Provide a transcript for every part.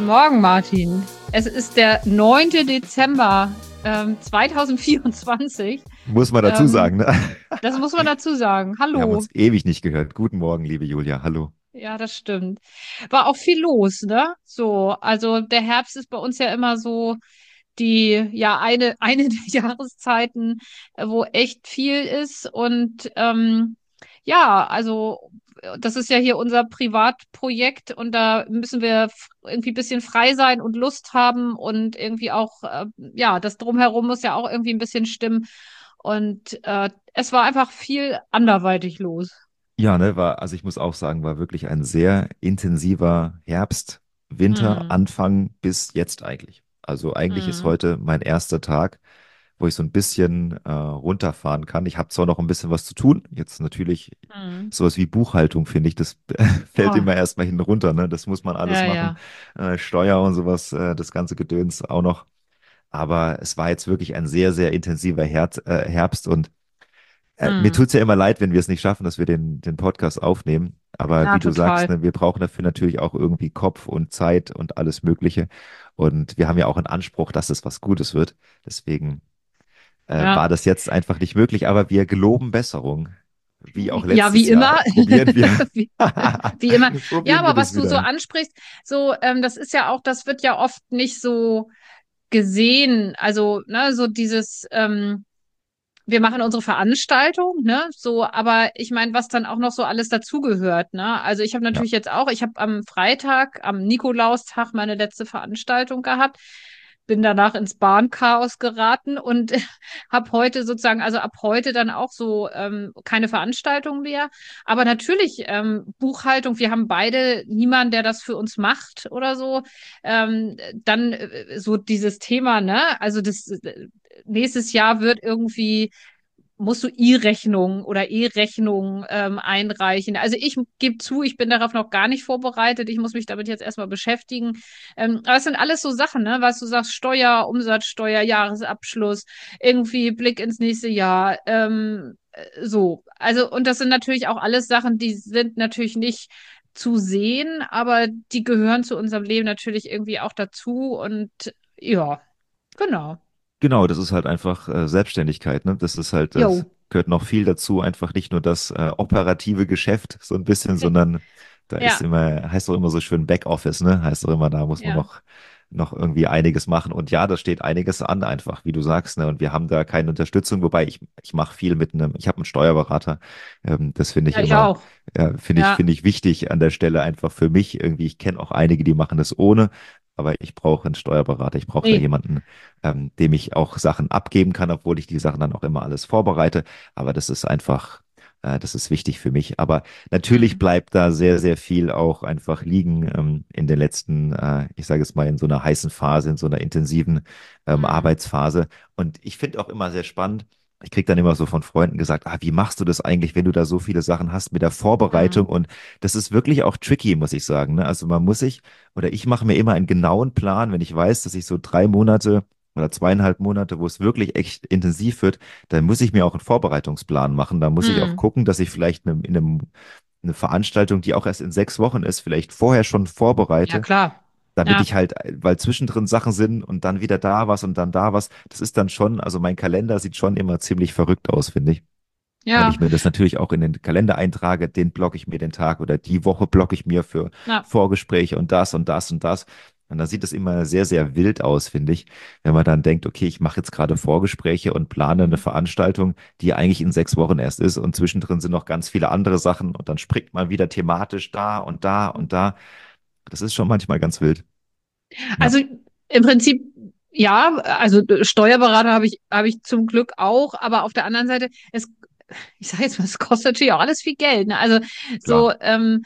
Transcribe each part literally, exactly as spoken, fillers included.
Guten Morgen, Martin. Es ist der neunte Dezember ähm, zweitausendvierundzwanzig. Muss man dazu Ähm, sagen, ne? Das muss man dazu sagen. Wir haben Hallo. uns ewig nicht gehört. Guten Morgen, liebe Julia. Hallo. Ja, das stimmt. War auch viel los, ne? So, also der Herbst ist bei uns ja immer so die, ja, eine, eine der Jahreszeiten, äh, wo echt viel ist. Und ähm, ja, also äh, das ist ja hier unser Privatprojekt und da müssen wir f- irgendwie ein bisschen frei sein und Lust haben und irgendwie auch, äh, ja, das Drumherum muss ja auch irgendwie ein bisschen stimmen. Und äh, es war einfach viel anderweitig los. Ja, ne, war, also ich muss auch sagen, war wirklich ein sehr intensiver Herbst, Winter, Hm. Anfang bis jetzt eigentlich. Also eigentlich ist Hm. heute mein erster Tag, wo ich so ein bisschen äh, runterfahren kann. Ich habe zwar noch ein bisschen was zu tun. Jetzt natürlich Hm. sowas wie Buchhaltung, finde ich, das fällt Oh, immer erstmal hinten runter, ne? Das muss man alles ja, machen. ja. Äh, Steuer und sowas, äh, das ganze Gedöns auch noch. Aber es war jetzt wirklich ein sehr, sehr intensiver Her äh, Herbst und Äh, mir Hm. tut's ja immer leid, wenn wir es nicht schaffen, dass wir den, den Podcast aufnehmen. Aber Ja, wie du sagst, total. ne, wir brauchen dafür natürlich auch irgendwie Kopf und Zeit und alles Mögliche. Und wir haben ja auch einen Anspruch, dass es was Gutes wird. Deswegen äh, war Ja. das jetzt einfach nicht möglich. Aber wir geloben Besserung. Wie auch Ja, letztes wie Jahr immer. probieren wir, Wie, wie immer. Ja, probieren wir aber was das du so wieder. ansprichst, so, ähm, das ist ja auch, das wird ja oft nicht so gesehen. Also, ne, so dieses, ähm, wir machen unsere Veranstaltung, ne, so, aber ich meine, was dann auch noch so alles dazugehört, ne? Also ich habe Ja. natürlich jetzt auch, ich habe am Freitag, am Nikolaustag meine letzte Veranstaltung gehabt, bin danach ins Bahnchaos geraten und habe heute sozusagen, also ab heute dann auch so ähm, keine Veranstaltung mehr. Aber natürlich ähm, Buchhaltung, wir haben beide niemanden, der das für uns macht oder so. Ähm, dann äh, so dieses Thema, ne? Also das äh, nächstes Jahr wird irgendwie musst du E-Rechnung oder E-Rechnung ähm, einreichen. Also ich gebe zu, ich bin darauf noch gar nicht vorbereitet. Ich muss mich damit jetzt erstmal beschäftigen. Ähm, aber es sind alles so Sachen, ne? Was du sagst, Steuer, Umsatzsteuer, Jahresabschluss, irgendwie Blick ins nächste Jahr. Ähm, äh, so. Also, und das sind natürlich auch alles Sachen, die sind natürlich nicht zu sehen, aber die gehören zu unserem Leben natürlich irgendwie auch dazu. Und ja, genau. Genau, das ist halt einfach äh, Selbstständigkeit, ne? Das ist halt, das Jo. gehört noch viel dazu, einfach nicht nur das äh, operative Geschäft so ein bisschen, sondern da ist Ja, immer, heißt doch immer so schön Backoffice, ne? Heißt doch immer, da muss man ja. noch, noch irgendwie einiges machen. Und ja, da steht einiges an einfach, wie du sagst, ne? Und wir haben da keine Unterstützung, wobei ich, ich mache viel mit einem, ich habe einen Steuerberater. Ähm, das finde ich Ja, ich immer, auch. ja, finde ich, Ja. finde ich wichtig an der Stelle einfach für mich irgendwie. Ich kenne auch einige, die machen das ohne. Aber ich brauche einen Steuerberater, ich brauche da Nee. jemanden, ähm, dem ich auch Sachen abgeben kann, obwohl ich die Sachen dann auch immer alles vorbereite. Aber das ist einfach, äh, das ist wichtig für mich. Aber natürlich Hm. bleibt da sehr, sehr viel auch einfach liegen ähm, in den letzten, äh, ich sage es mal, in so einer heißen Phase, in so einer intensiven ähm, Hm. Arbeitsphase. Und ich finde auch immer sehr spannend, ich krieg dann immer so von Freunden gesagt, ah, wie machst du das eigentlich, wenn du da so viele Sachen hast mit der Vorbereitung? Hm. Und das ist wirklich auch tricky, muss ich sagen. Ne? Also man muss sich, oder ich mache mir immer einen genauen Plan, wenn ich weiß, dass ich so drei Monate oder zweieinhalb Monate, wo es wirklich echt intensiv wird, dann muss ich mir auch einen Vorbereitungsplan machen. Da muss ich auch Hm. gucken, dass ich vielleicht eine, in einem, eine Veranstaltung, die auch erst in sechs Wochen ist, vielleicht vorher schon Ja, vorbereite, klar. damit Ja. ich halt, weil zwischendrin Sachen sind und dann wieder da was und dann da was. Das ist dann schon, also mein Kalender sieht schon immer ziemlich verrückt aus, finde ich. Weil Ja. ich mir das natürlich auch in den Kalender eintrage, den blocke ich mir den Tag oder die Woche blocke ich mir für Ja. Vorgespräche und das und das und das. Und da sieht es immer sehr, sehr wild aus, finde ich, wenn man dann denkt, okay, ich mache jetzt gerade Vorgespräche und plane eine Hm. Veranstaltung, die eigentlich in sechs Wochen erst ist und zwischendrin sind noch ganz viele andere Sachen und dann springt man wieder thematisch da und da und da. Das ist schon manchmal ganz wild. Ja, Also im Prinzip, ja, also Steuerberater habe ich, habe ich zum Glück auch, aber auf der anderen Seite, es, ich sage jetzt mal, es kostet natürlich auch alles viel Geld. Ne? Also klar. so, ähm,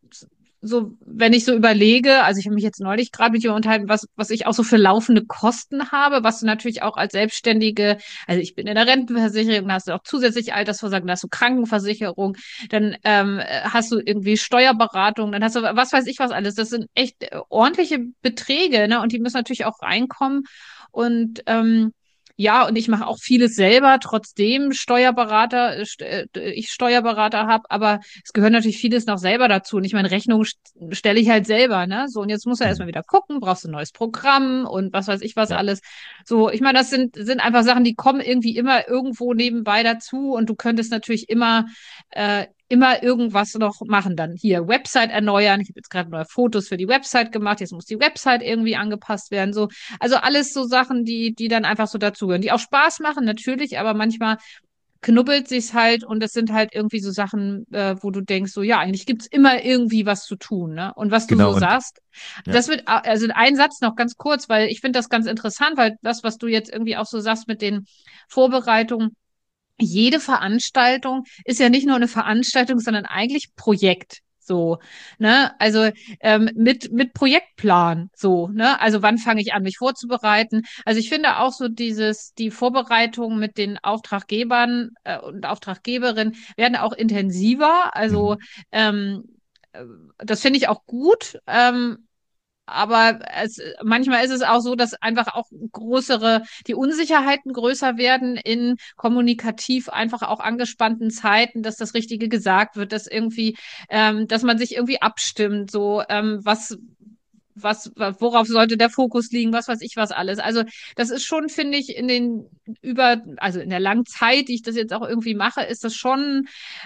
so, wenn ich so überlege, also ich habe mich jetzt neulich gerade mit jemandem unterhalten, was, was ich auch so für laufende Kosten habe, was du natürlich auch als Selbstständige, also ich bin in der Rentenversicherung, da hast du auch zusätzlich Altersvorsorge, dann hast du Krankenversicherung, dann ähm, hast du irgendwie Steuerberatung, dann hast du was weiß ich was alles. Das sind echt äh, ordentliche Beträge, ne? Und die müssen natürlich auch reinkommen. Und ähm, Ja, und ich mache auch vieles selber, trotzdem Steuerberater, äh, st- äh, ich Steuerberater habe, aber es gehört natürlich vieles noch selber dazu. Und ich meine, Rechnung st stelle ich halt selber, ne? So, und jetzt muss er erstmal Mhm. wieder gucken, brauchst du ein neues Programm und was weiß ich was Ja, alles. So, ich meine, das sind, sind einfach Sachen, die kommen irgendwie immer irgendwo nebenbei dazu und du könntest natürlich immer, äh, immer irgendwas noch machen. Dann hier Website erneuern. Ich habe jetzt gerade neue Fotos für die Website gemacht. Jetzt muss die Website irgendwie angepasst werden. So, also alles so Sachen, die, die dann einfach so dazugehören, die auch Spaß machen, natürlich, aber manchmal knubbelt sich's halt und das sind halt irgendwie so Sachen, äh, wo du denkst, so ja, eigentlich gibt's immer irgendwie was zu tun, ne? Und was du genau. so Und sagst, ja, das wird, also ein Satz noch ganz kurz, weil ich finde das ganz interessant, weil das, was du jetzt irgendwie auch so sagst mit den Vorbereitungen, jede Veranstaltung ist ja nicht nur eine Veranstaltung, sondern eigentlich Projekt. So, ne? Also ähm, mit mit Projektplan. So, ne? Also wann fange ich an, mich vorzubereiten? Also ich finde auch so dieses die Vorbereitung mit den Auftraggebern äh, und Auftraggeberinnen werden auch intensiver. Also mhm. ähm, äh, das finde ich auch gut. Ähm, aber es, manchmal ist es auch so, dass einfach auch größere, die Unsicherheiten größer werden in kommunikativ einfach auch angespannten Zeiten, dass das Richtige gesagt wird, dass irgendwie, ähm, dass man sich irgendwie abstimmt, so ähm, was, was, worauf sollte der Fokus liegen, was weiß ich was alles. Also das ist schon, finde ich, in den über, also in der langen Zeit, die ich das jetzt auch irgendwie mache, ist das schon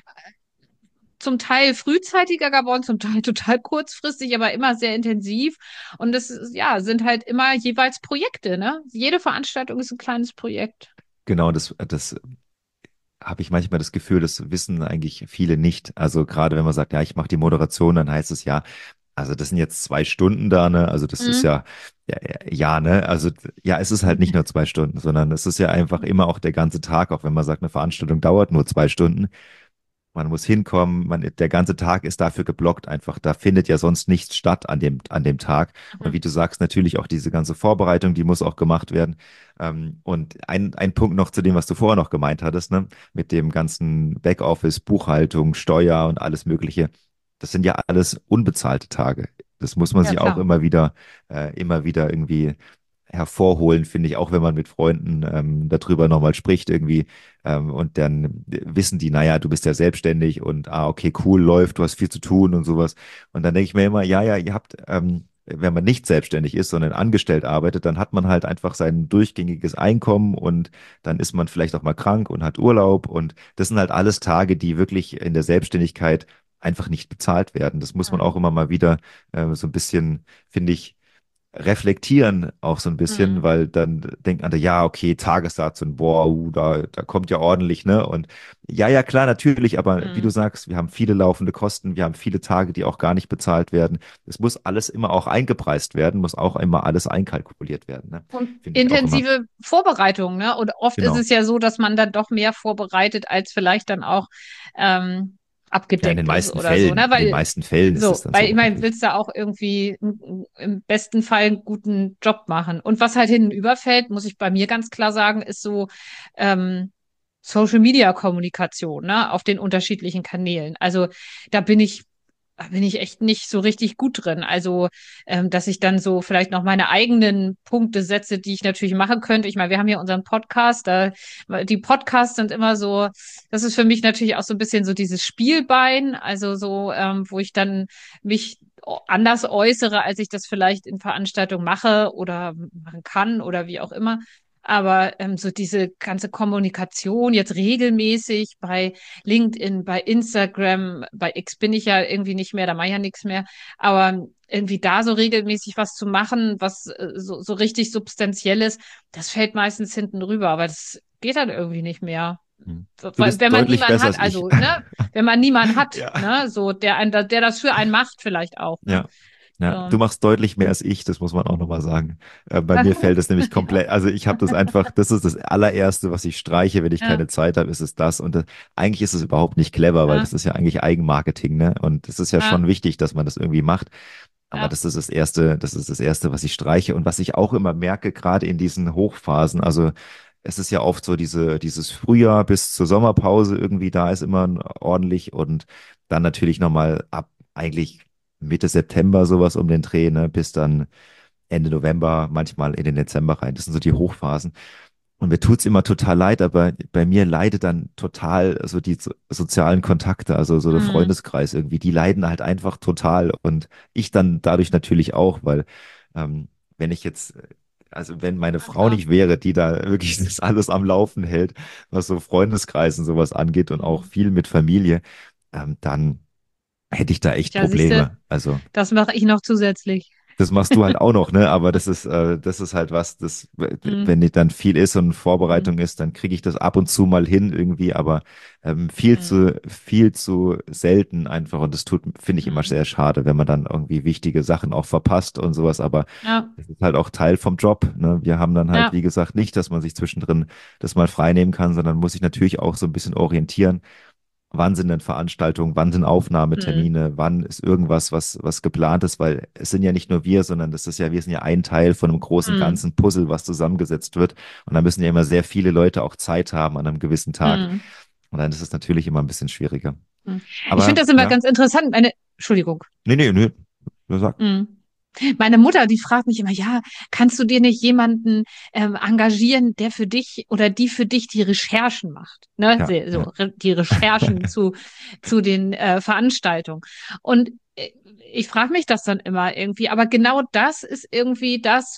zum Teil frühzeitiger geworden, zum Teil total kurzfristig, aber immer sehr intensiv. Und das ist, ja, sind halt immer jeweils Projekte, ne? Jede Veranstaltung ist ein kleines Projekt. Genau, das, das habe ich manchmal das Gefühl, das wissen eigentlich viele nicht. Also gerade wenn man sagt, ja, ich mache die Moderation, dann heißt es ja, also das sind jetzt zwei Stunden da, ne? Also das ist Mhm. ja, ja, ja, ne? Also ja, es ist halt nicht nur zwei Stunden, sondern es ist ja einfach immer auch der ganze Tag, auch wenn man sagt, eine Veranstaltung dauert nur zwei Stunden. Man muss hinkommen, man, der ganze Tag ist dafür geblockt einfach. Da findet ja sonst nichts statt an dem, an dem Tag. Und Mhm. wie du sagst, natürlich auch diese ganze Vorbereitung, die muss auch gemacht werden. Ähm, und ein, ein Punkt noch zu dem, was du vorher noch gemeint hattest, ne, mit dem ganzen Backoffice, Buchhaltung, Steuer und alles Mögliche. Das sind ja alles unbezahlte Tage. Das muss man Ja, sich auch klar. immer wieder, äh, immer wieder irgendwie hervorholen, finde ich, auch wenn man mit Freunden ähm, darüber nochmal spricht irgendwie ähm, und dann wissen die, naja, du bist ja selbstständig und ah, okay, cool, läuft, du hast viel zu tun und sowas. Und dann denke ich mir immer, ja, ja, ihr habt, ähm, wenn man nicht selbstständig ist, sondern angestellt arbeitet, dann hat man halt einfach sein durchgängiges Einkommen und dann ist man vielleicht auch mal krank und hat Urlaub und das sind halt alles Tage, die wirklich in der Selbstständigkeit einfach nicht bezahlt werden. Das muss man auch Mhm. immer mal wieder äh, so ein bisschen, finde ich, reflektieren auch so ein bisschen, Mhm. weil dann denkt man, ja, okay, Tagessatz und boah, uh, da, da kommt ja ordentlich, ne? Und ja, ja, klar, natürlich, aber wie du Mhm. sagst, wir haben viele laufende Kosten, wir haben viele Tage, die auch gar nicht bezahlt werden. Es muss alles immer auch eingepreist werden, muss auch immer alles einkalkuliert werden, ne? Und Finde ich auch immer. intensive Vorbereitung, ne? Und oft ist Genau. es ja so, dass man dann doch mehr vorbereitet, als vielleicht dann auch ähm, Ja, in den abgedeckt ist meisten oder so, ne? Fällen, in den Weil meisten Fällen ist es so, dann weil ich so, meine, wirklich. willst du auch irgendwie im im besten Fall einen guten Job machen. Und was halt hinten überfällt, muss ich bei mir ganz klar sagen, ist so ähm, Social Media Kommunikation, ne, auf den unterschiedlichen Kanälen. Also da bin ich da bin ich echt nicht so richtig gut drin. Also, ähm, dass ich dann so vielleicht noch meine eigenen Punkte setze, die ich natürlich machen könnte. Ich meine, wir haben ja unseren Podcast, da, die Podcasts sind immer so, das ist für mich natürlich auch so ein bisschen so dieses Spielbein, also so, ähm, wo ich dann mich anders äußere, als ich das vielleicht in Veranstaltungen mache oder machen kann oder wie auch immer. Aber ähm, so diese ganze Kommunikation jetzt regelmäßig bei LinkedIn, bei Instagram, bei X bin ich ja irgendwie nicht mehr, da mache ich ja nichts mehr. Aber irgendwie da so regelmäßig was zu machen, was äh, so, so richtig substanzielles, das fällt meistens hinten rüber, aber das geht dann irgendwie nicht mehr. Hm. Du Weil, bist wenn man deutlich niemanden besser hat, als ich. also, ne, wenn man niemanden hat, Ja. ne, so, der ein, der das für einen macht, vielleicht auch, ne. Ja. Ja, So. du machst deutlich mehr als ich, das muss man auch nochmal sagen. Äh, bei mir fällt es nämlich Ja, komplett, also ich habe das einfach, das ist das allererste, was ich streiche, wenn ich ja, keine Zeit habe, ist es das. Und das, eigentlich ist es überhaupt nicht clever, weil ja, das ist ja eigentlich Eigenmarketing, ne? Und es ist ja ja, schon wichtig, dass man das irgendwie macht. Aber ja. das ist das Erste, das ist das Erste, was ich streiche. Und was ich auch immer merke, gerade in diesen Hochphasen, also es ist ja oft so diese, dieses Frühjahr bis zur Sommerpause irgendwie da ist immer ordentlich und dann natürlich nochmal ab eigentlich Mitte September sowas um den Dreh, ne, bis dann Ende November, manchmal in den Dezember rein. Das sind so die Hochphasen. Und mir tut's immer total leid, aber bei mir leidet dann total so die so, sozialen Kontakte, also so der Mhm. Freundeskreis irgendwie, die leiden halt einfach total und ich dann dadurch natürlich auch, weil ähm, wenn ich jetzt, also wenn meine Na Frau klar. nicht wäre, die da wirklich das alles am Laufen hält, was so Freundeskreisen sowas angeht und auch Mhm. viel mit Familie, ähm, dann hätte ich da echt Ja, siehst du, Probleme. Also das mache ich noch zusätzlich. das machst du halt auch noch, ne? Aber das ist, äh, das ist halt was, das, Mhm. wenn nicht dann viel ist und Mhm. Vorbereitung ist, dann kriege ich das ab und zu mal hin irgendwie, aber ähm, viel Mhm. zu, viel zu selten einfach. Und das tut, finde ich immer Mhm. sehr schade, wenn man dann irgendwie wichtige Sachen auch verpasst und sowas. Aber Ja, das ist halt auch Teil vom Job, ne? Wir haben dann halt, ja. wie gesagt, nicht, dass man sich zwischendrin das mal frei nehmen kann, sondern muss sich natürlich auch so ein bisschen orientieren. Wann sind denn Veranstaltungen, wann sind Mhm. Aufnahmetermine, wann ist irgendwas, was, was geplant ist, weil es sind ja nicht nur wir, sondern das ist ja, wir sind ja ein Teil von einem großen Mhm. ganzen Puzzle, was zusammengesetzt wird. Und da müssen ja immer sehr viele Leute auch Zeit haben an einem gewissen Tag. Mhm. Und dann ist es natürlich immer ein bisschen schwieriger. Mhm. Ich finde Aber das immer ja, ganz interessant. Meine, Entschuldigung. nee, nee, nee, nur sag. Mhm. Meine Mutter, die fragt mich immer, ja, kannst du dir nicht jemanden ähm, engagieren, der für dich oder die für dich die Recherchen macht, ne? Ja, Se- So, ja, re die Recherchen zu zu den äh, Veranstaltungen. Und äh, ich frage mich das dann immer irgendwie, aber genau das ist irgendwie das,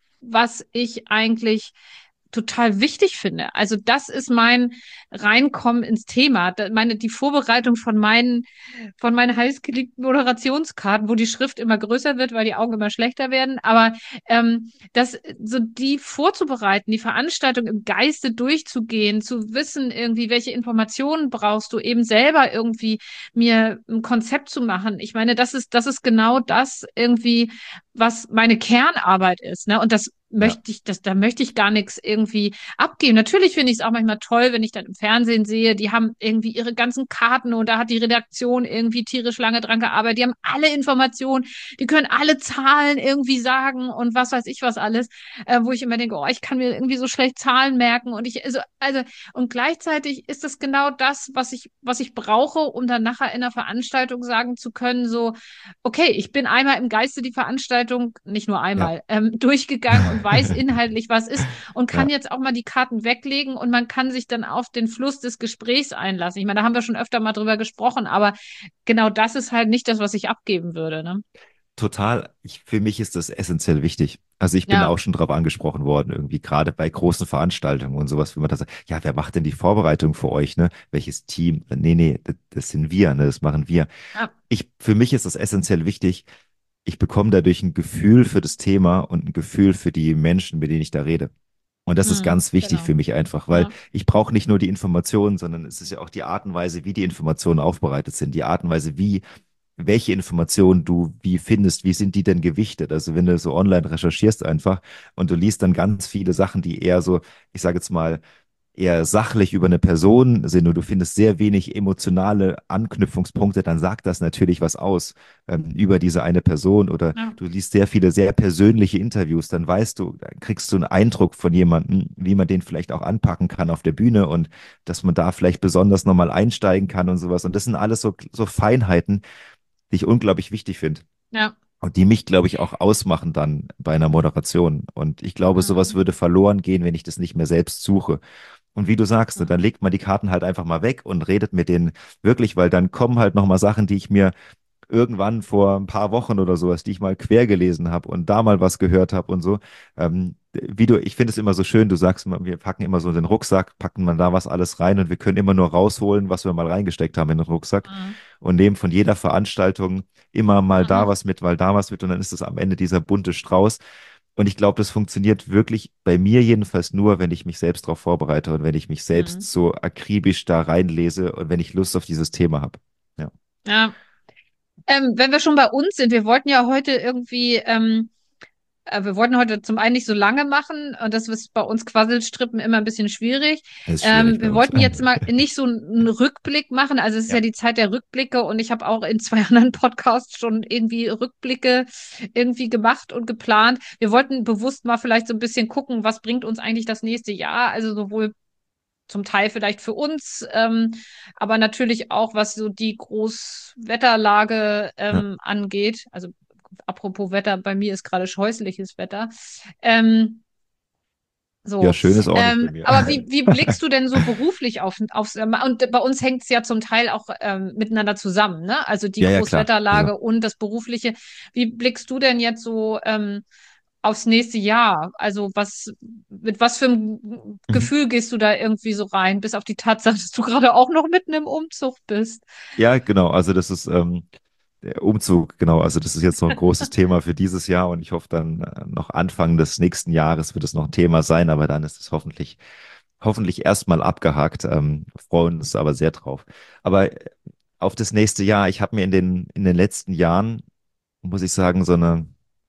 was ich eigentlich total wichtig finde. Also das ist mein Reinkommen ins Thema. Da- Meine, die Vorbereitung von meinen, von meinen heißgeliebten Moderationskarten, wo die Schrift immer größer wird, weil die Augen immer schlechter werden. Aber ähm, das, so die vorzubereiten, die Veranstaltung im Geiste durchzugehen, zu wissen irgendwie, welche Informationen brauchst du, eben selber irgendwie mir ein Konzept zu machen. Ich meine, das ist, das ist genau das irgendwie, was meine Kernarbeit ist, ne? Und das ja. möchte ich, das, da möchte ich gar nichts irgendwie abgeben. Natürlich finde ich es auch manchmal toll, wenn ich dann im Fernsehen sehe, die haben irgendwie ihre ganzen Karten und da hat die Redaktion irgendwie tierisch lange dran gearbeitet. Die haben alle Informationen, die können alle Zahlen irgendwie sagen und was weiß ich was alles, äh, wo ich immer denke, oh, ich kann mir irgendwie so schlecht Zahlen merken und ich, also, also, und gleichzeitig ist das genau das, was ich, was ich brauche, um dann nachher in einer Veranstaltung sagen zu können, so, okay, ich bin einmal im Geiste die Veranstaltung, nicht nur Ja. einmal, ähm, durchgegangen und weiß inhaltlich, was ist und kann Ja. jetzt auch mal die Karten weglegen und man kann sich dann auf den Fluss des Gesprächs einlassen. Ich meine, da haben wir schon öfter mal drüber gesprochen, aber genau das ist halt nicht das, was ich abgeben würde, ne? Total, ich, für mich ist das essentiell wichtig. Also ich bin da Ja, auch schon drauf angesprochen worden, irgendwie gerade bei großen Veranstaltungen und sowas, wenn man da sagt, ja, wer macht denn die Vorbereitung für euch, ne? Welches Team? Nee, nee, das, das sind wir, ne? Das machen wir. ja, Ich, für mich ist das essentiell wichtig. Ich bekomme dadurch ein Gefühl für das Thema und ein Gefühl für die Menschen, mit denen ich da rede. Und das ist hm, ganz wichtig genau. für mich einfach, weil Ja, ich brauche nicht nur die Informationen, sondern es ist ja auch die Art und Weise, wie die Informationen aufbereitet sind, die Art und Weise, wie welche Informationen du wie findest, wie sind die denn gewichtet? Also wenn du so online recherchierst einfach und du liest dann ganz viele Sachen, die eher so, ich sage jetzt mal, eher sachlich über eine Person sind und du findest sehr wenig emotionale Anknüpfungspunkte, dann sagt das natürlich was aus ähm, über diese eine Person oder ja, du liest sehr viele sehr persönliche Interviews, dann weißt du, dann kriegst du einen Eindruck von jemandem, wie man den vielleicht auch anpacken kann auf der Bühne und dass man da vielleicht besonders nochmal einsteigen kann und sowas. Und das sind alles so, so Feinheiten, die ich unglaublich wichtig finde. ja, Und die mich, glaube ich, auch ausmachen dann bei einer Moderation. Und ich glaube, sowas hm, würde verloren gehen, wenn ich das nicht mehr selbst suche. Und wie du sagst, ne, dann hm, legt man die Karten halt einfach mal weg und redet mit denen wirklich, weil dann kommen halt nochmal Sachen, die ich mir irgendwann vor ein paar Wochen oder sowas, die ich mal quer gelesen habe und da mal was gehört habe und so. Ähm, wie du, ich finde es immer so schön, du sagst immer, wir packen immer so in den Rucksack, packen man da was alles rein und wir können immer nur rausholen, was wir mal reingesteckt haben in den Rucksack hm, und nehmen von jeder Veranstaltung immer mal da hm, was mit, mal da was mit und dann ist es am Ende dieser bunte Strauß. Und ich glaube, das funktioniert wirklich bei mir jedenfalls nur, wenn ich mich selbst darauf vorbereite und wenn ich mich selbst hm. so akribisch da reinlese und wenn ich Lust auf dieses Thema habe. Ja. Ja. Ähm, wenn wir schon bei uns sind, wir wollten ja heute irgendwie ähm, Äh, wir wollten heute zum einen nicht so lange machen und das ist bei uns Quasselstrippen immer ein bisschen schwierig. Das ist schwierig Ähm, bei wir uns. wollten jetzt mal nicht so einen Rückblick machen. Also es ist ja Ja. die Zeit der Rückblicke und ich habe auch in zwei anderen Podcasts schon irgendwie Rückblicke irgendwie gemacht und geplant. Wir wollten bewusst mal vielleicht so ein bisschen gucken, was bringt uns eigentlich das nächste Jahr. Also sowohl zum Teil vielleicht für uns, ähm, aber natürlich auch, was so die Großwetterlage Ja. ähm, angeht. Also apropos Wetter, bei mir ist gerade scheußliches Wetter. Ähm, Ja, So. schön ist auch nicht bei Ähm, mir. aber wie, wie blickst du denn so beruflich auf, aufs, ähm, und bei uns hängt es ja zum Teil auch ähm, miteinander zusammen, ne? Also die Ja, ja, klar. Also, Großwetterlage und das Berufliche. Wie blickst du denn jetzt so ähm, aufs nächste Jahr? Also was, mit was für einem mhm. Gefühl gehst du da irgendwie so rein, bis auf die Tatsache, dass du gerade auch noch mitten im Umzug bist? Ja, genau. Also das ist ähm, der Umzug, genau. Also das ist jetzt noch ein großes Thema für dieses Jahr und ich hoffe dann äh, noch Anfang des nächsten Jahres wird es noch ein Thema sein, aber dann ist es hoffentlich, hoffentlich erstmal abgehakt. Ähm, freuen uns aber sehr drauf. Aber äh, auf das nächste Jahr, ich habe mir in den, in den letzten Jahren, muss ich sagen, so eine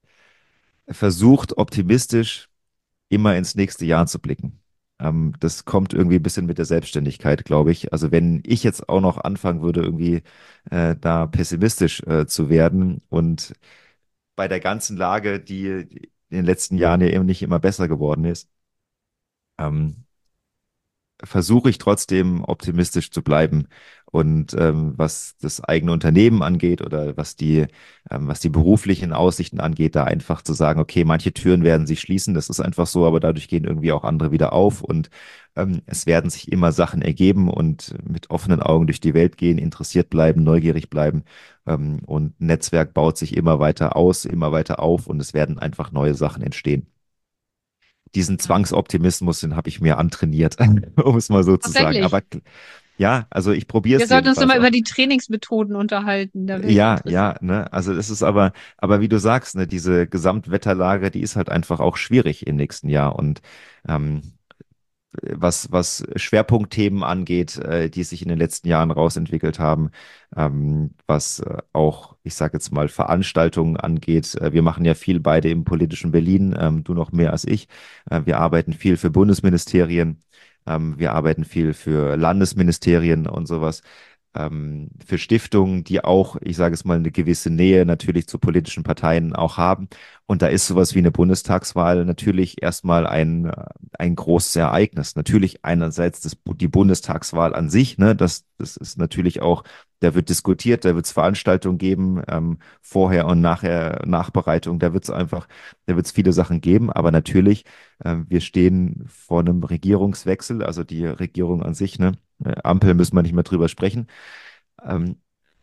versucht, optimistisch immer ins nächste Jahr zu blicken. Ähm, das kommt irgendwie ein bisschen mit der Selbstständigkeit, glaube ich. Also wenn ich jetzt auch noch anfangen würde, irgendwie äh, da pessimistisch äh, zu werden und bei der ganzen Lage, die in den letzten Jahren ja eben nicht immer besser geworden ist, ähm, versuche ich trotzdem optimistisch zu bleiben. Und ähm, was das eigene Unternehmen angeht oder was die, ähm, was die beruflichen Aussichten angeht, da einfach zu sagen, okay, manche Türen werden sich schließen, das ist einfach so, aber dadurch gehen irgendwie auch andere wieder auf und ähm, es werden sich immer Sachen ergeben und mit offenen Augen durch die Welt gehen, interessiert bleiben, neugierig bleiben. Ähm, und ein Netzwerk baut sich immer weiter aus, immer weiter auf und es werden einfach neue Sachen entstehen. Diesen Zwangsoptimismus, den habe ich mir antrainiert, um es mal so zu sagen. Tatsächlich. Aber ja, also ich probiere Wir es sollten uns jedenfalls immer über auch. die Trainingsmethoden unterhalten. Da wäre ich Ja, interessiert. ja, ne, also das ist aber, aber wie du sagst, ne, diese Gesamtwetterlage, die ist halt einfach auch schwierig im nächsten Jahr und ähm, was, was Schwerpunktthemen angeht, äh, die sich in den letzten Jahren rausentwickelt haben, ähm, was äh, auch, ich sage jetzt mal, Veranstaltungen angeht. Äh, wir machen ja viel beide im politischen Berlin, ähm, du noch mehr als ich. Äh, wir arbeiten viel für Bundesministerien, ähm, wir arbeiten viel für Landesministerien und sowas. Ähm, für Stiftungen, die auch, ich sage es mal, eine gewisse Nähe natürlich zu politischen Parteien auch haben. Und da ist sowas wie eine Bundestagswahl natürlich erstmal ein, äh, ein großes Ereignis. Natürlich einerseits das, die Bundestagswahl an sich, ne, das, das ist natürlich auch, da wird diskutiert, da wird es Veranstaltungen geben, ähm, vorher und nachher, Nachbereitung, da wird es einfach, da wird es viele Sachen geben, aber natürlich, ähm, wir stehen vor einem Regierungswechsel, also die Regierung an sich, ne, äh, Ampel müssen wir nicht mehr drüber sprechen. Ähm,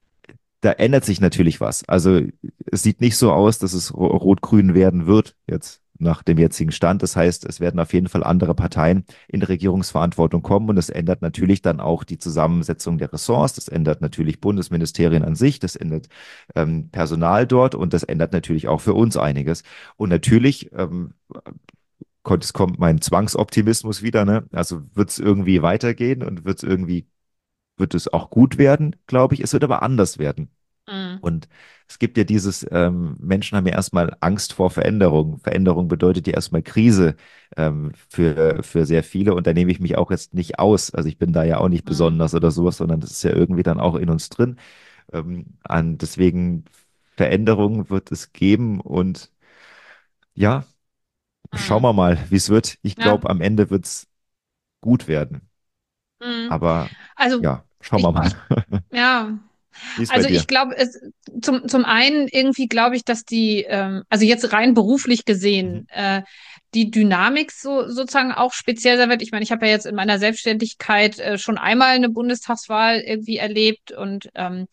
Da ändert sich natürlich was. Also es sieht nicht so aus, dass es ro- rot-grün werden wird jetzt nach dem jetzigen Stand. Das heißt, es werden auf jeden Fall andere Parteien in Regierungsverantwortung kommen und es ändert natürlich dann auch die Zusammensetzung der Ressorts. Das ändert natürlich Bundesministerien an sich, das ändert ähm, Personal dort und das ändert natürlich auch für uns einiges. Und natürlich ähm, kommt, es kommt mein Zwangsoptimismus wieder, ne? Also wird es irgendwie weitergehen und wird es irgendwie wird es auch gut werden, glaube ich. Es wird aber anders werden. Mhm. Und es gibt ja dieses, ähm, Menschen haben ja erstmal Angst vor Veränderung. Veränderung bedeutet ja erstmal Krise ähm, für, für sehr viele. Und da nehme ich mich auch jetzt nicht aus. Also ich bin da ja auch nicht Mhm. besonders oder sowas, sondern das ist ja irgendwie dann auch in uns drin. Ähm, an, deswegen Veränderung wird es geben. Und ja, schauen Mhm. wir mal, wie es wird. Ich Ja. glaube, am Ende wird es gut werden. Mhm. Aber Also ja, schauen wir ich, mal. ich, ja. Wie ist bei Also ich dir? glaube, es zum, zum einen irgendwie glaube ich, dass die, ähm, also jetzt rein beruflich Mhm. gesehen, äh, die Dynamik so sozusagen auch speziell sein wird. Ich meine, ich habe ja jetzt in meiner Selbstständigkeit äh, schon einmal eine Bundestagswahl irgendwie erlebt und ähm,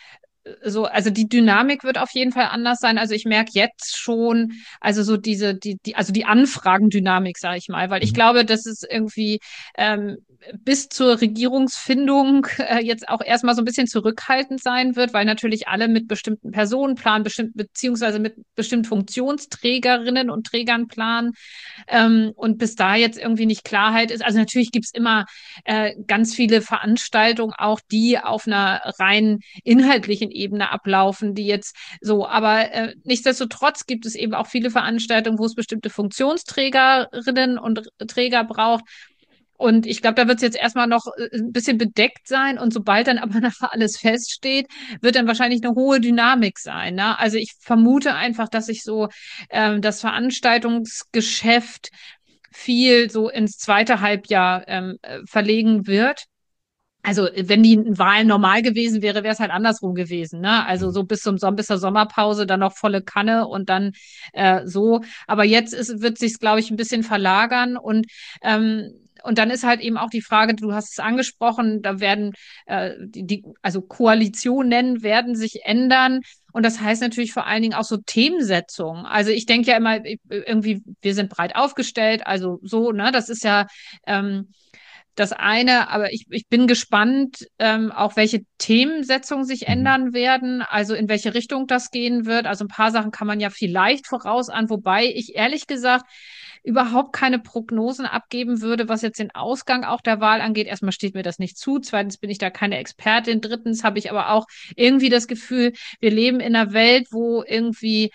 so, also die Dynamik wird auf jeden Fall anders sein. Also ich merke jetzt schon, also so diese, die, die, also die Anfragendynamik, sage ich mal, weil ich Mhm. glaube, dass es irgendwie ähm, bis zur Regierungsfindung äh, jetzt auch erstmal so ein bisschen zurückhaltend sein wird, weil natürlich alle mit bestimmten Personen planen, bestimmt, beziehungsweise mit bestimmten Funktionsträgerinnen und Trägern planen. Ähm, und bis da jetzt irgendwie nicht Klarheit ist, also natürlich gibt's immer äh, ganz viele Veranstaltungen auch, die auf einer rein inhaltlichen Ebene ablaufen, die jetzt so, aber äh, nichtsdestotrotz gibt es eben auch viele Veranstaltungen, wo es bestimmte Funktionsträgerinnen und Träger braucht. Und ich glaube, da wird es jetzt erstmal noch äh, ein bisschen bedeckt sein. Und sobald dann aber nachher alles feststeht, wird dann wahrscheinlich eine hohe Dynamik sein. Ne? Also ich vermute einfach, dass sich so ähm, das Veranstaltungsgeschäft viel so ins zweite Halbjahr ähm, äh, verlegen wird. Also wenn die Wahl normal gewesen wäre, wäre es halt andersrum gewesen, ne? Also Mhm. so bis zum Som bis zur Sommerpause dann noch volle Kanne und dann äh, so. Aber jetzt ist, wird sich's, glaube ich, ein bisschen verlagern und ähm, und dann ist halt eben auch die Frage, du hast es angesprochen, da werden äh, die, die, also Koalitionen werden sich ändern. Und das heißt natürlich vor allen Dingen auch so Themensetzungen. Also ich denke ja immer, irgendwie, wir sind breit aufgestellt, also so, ne, das ist ja ähm, das eine, aber ich, ich bin gespannt, ähm, auch welche Themensetzungen sich Mhm. ändern werden, also in welche Richtung das gehen wird. Also ein paar Sachen kann man ja vielleicht vorausahnen, wobei ich ehrlich gesagt überhaupt keine Prognosen abgeben würde, was jetzt den Ausgang auch der Wahl angeht. Erstmal steht mir das nicht zu. Zweitens bin ich da keine Expertin. Drittens habe ich aber auch irgendwie das Gefühl, wir leben in einer Welt, wo irgendwie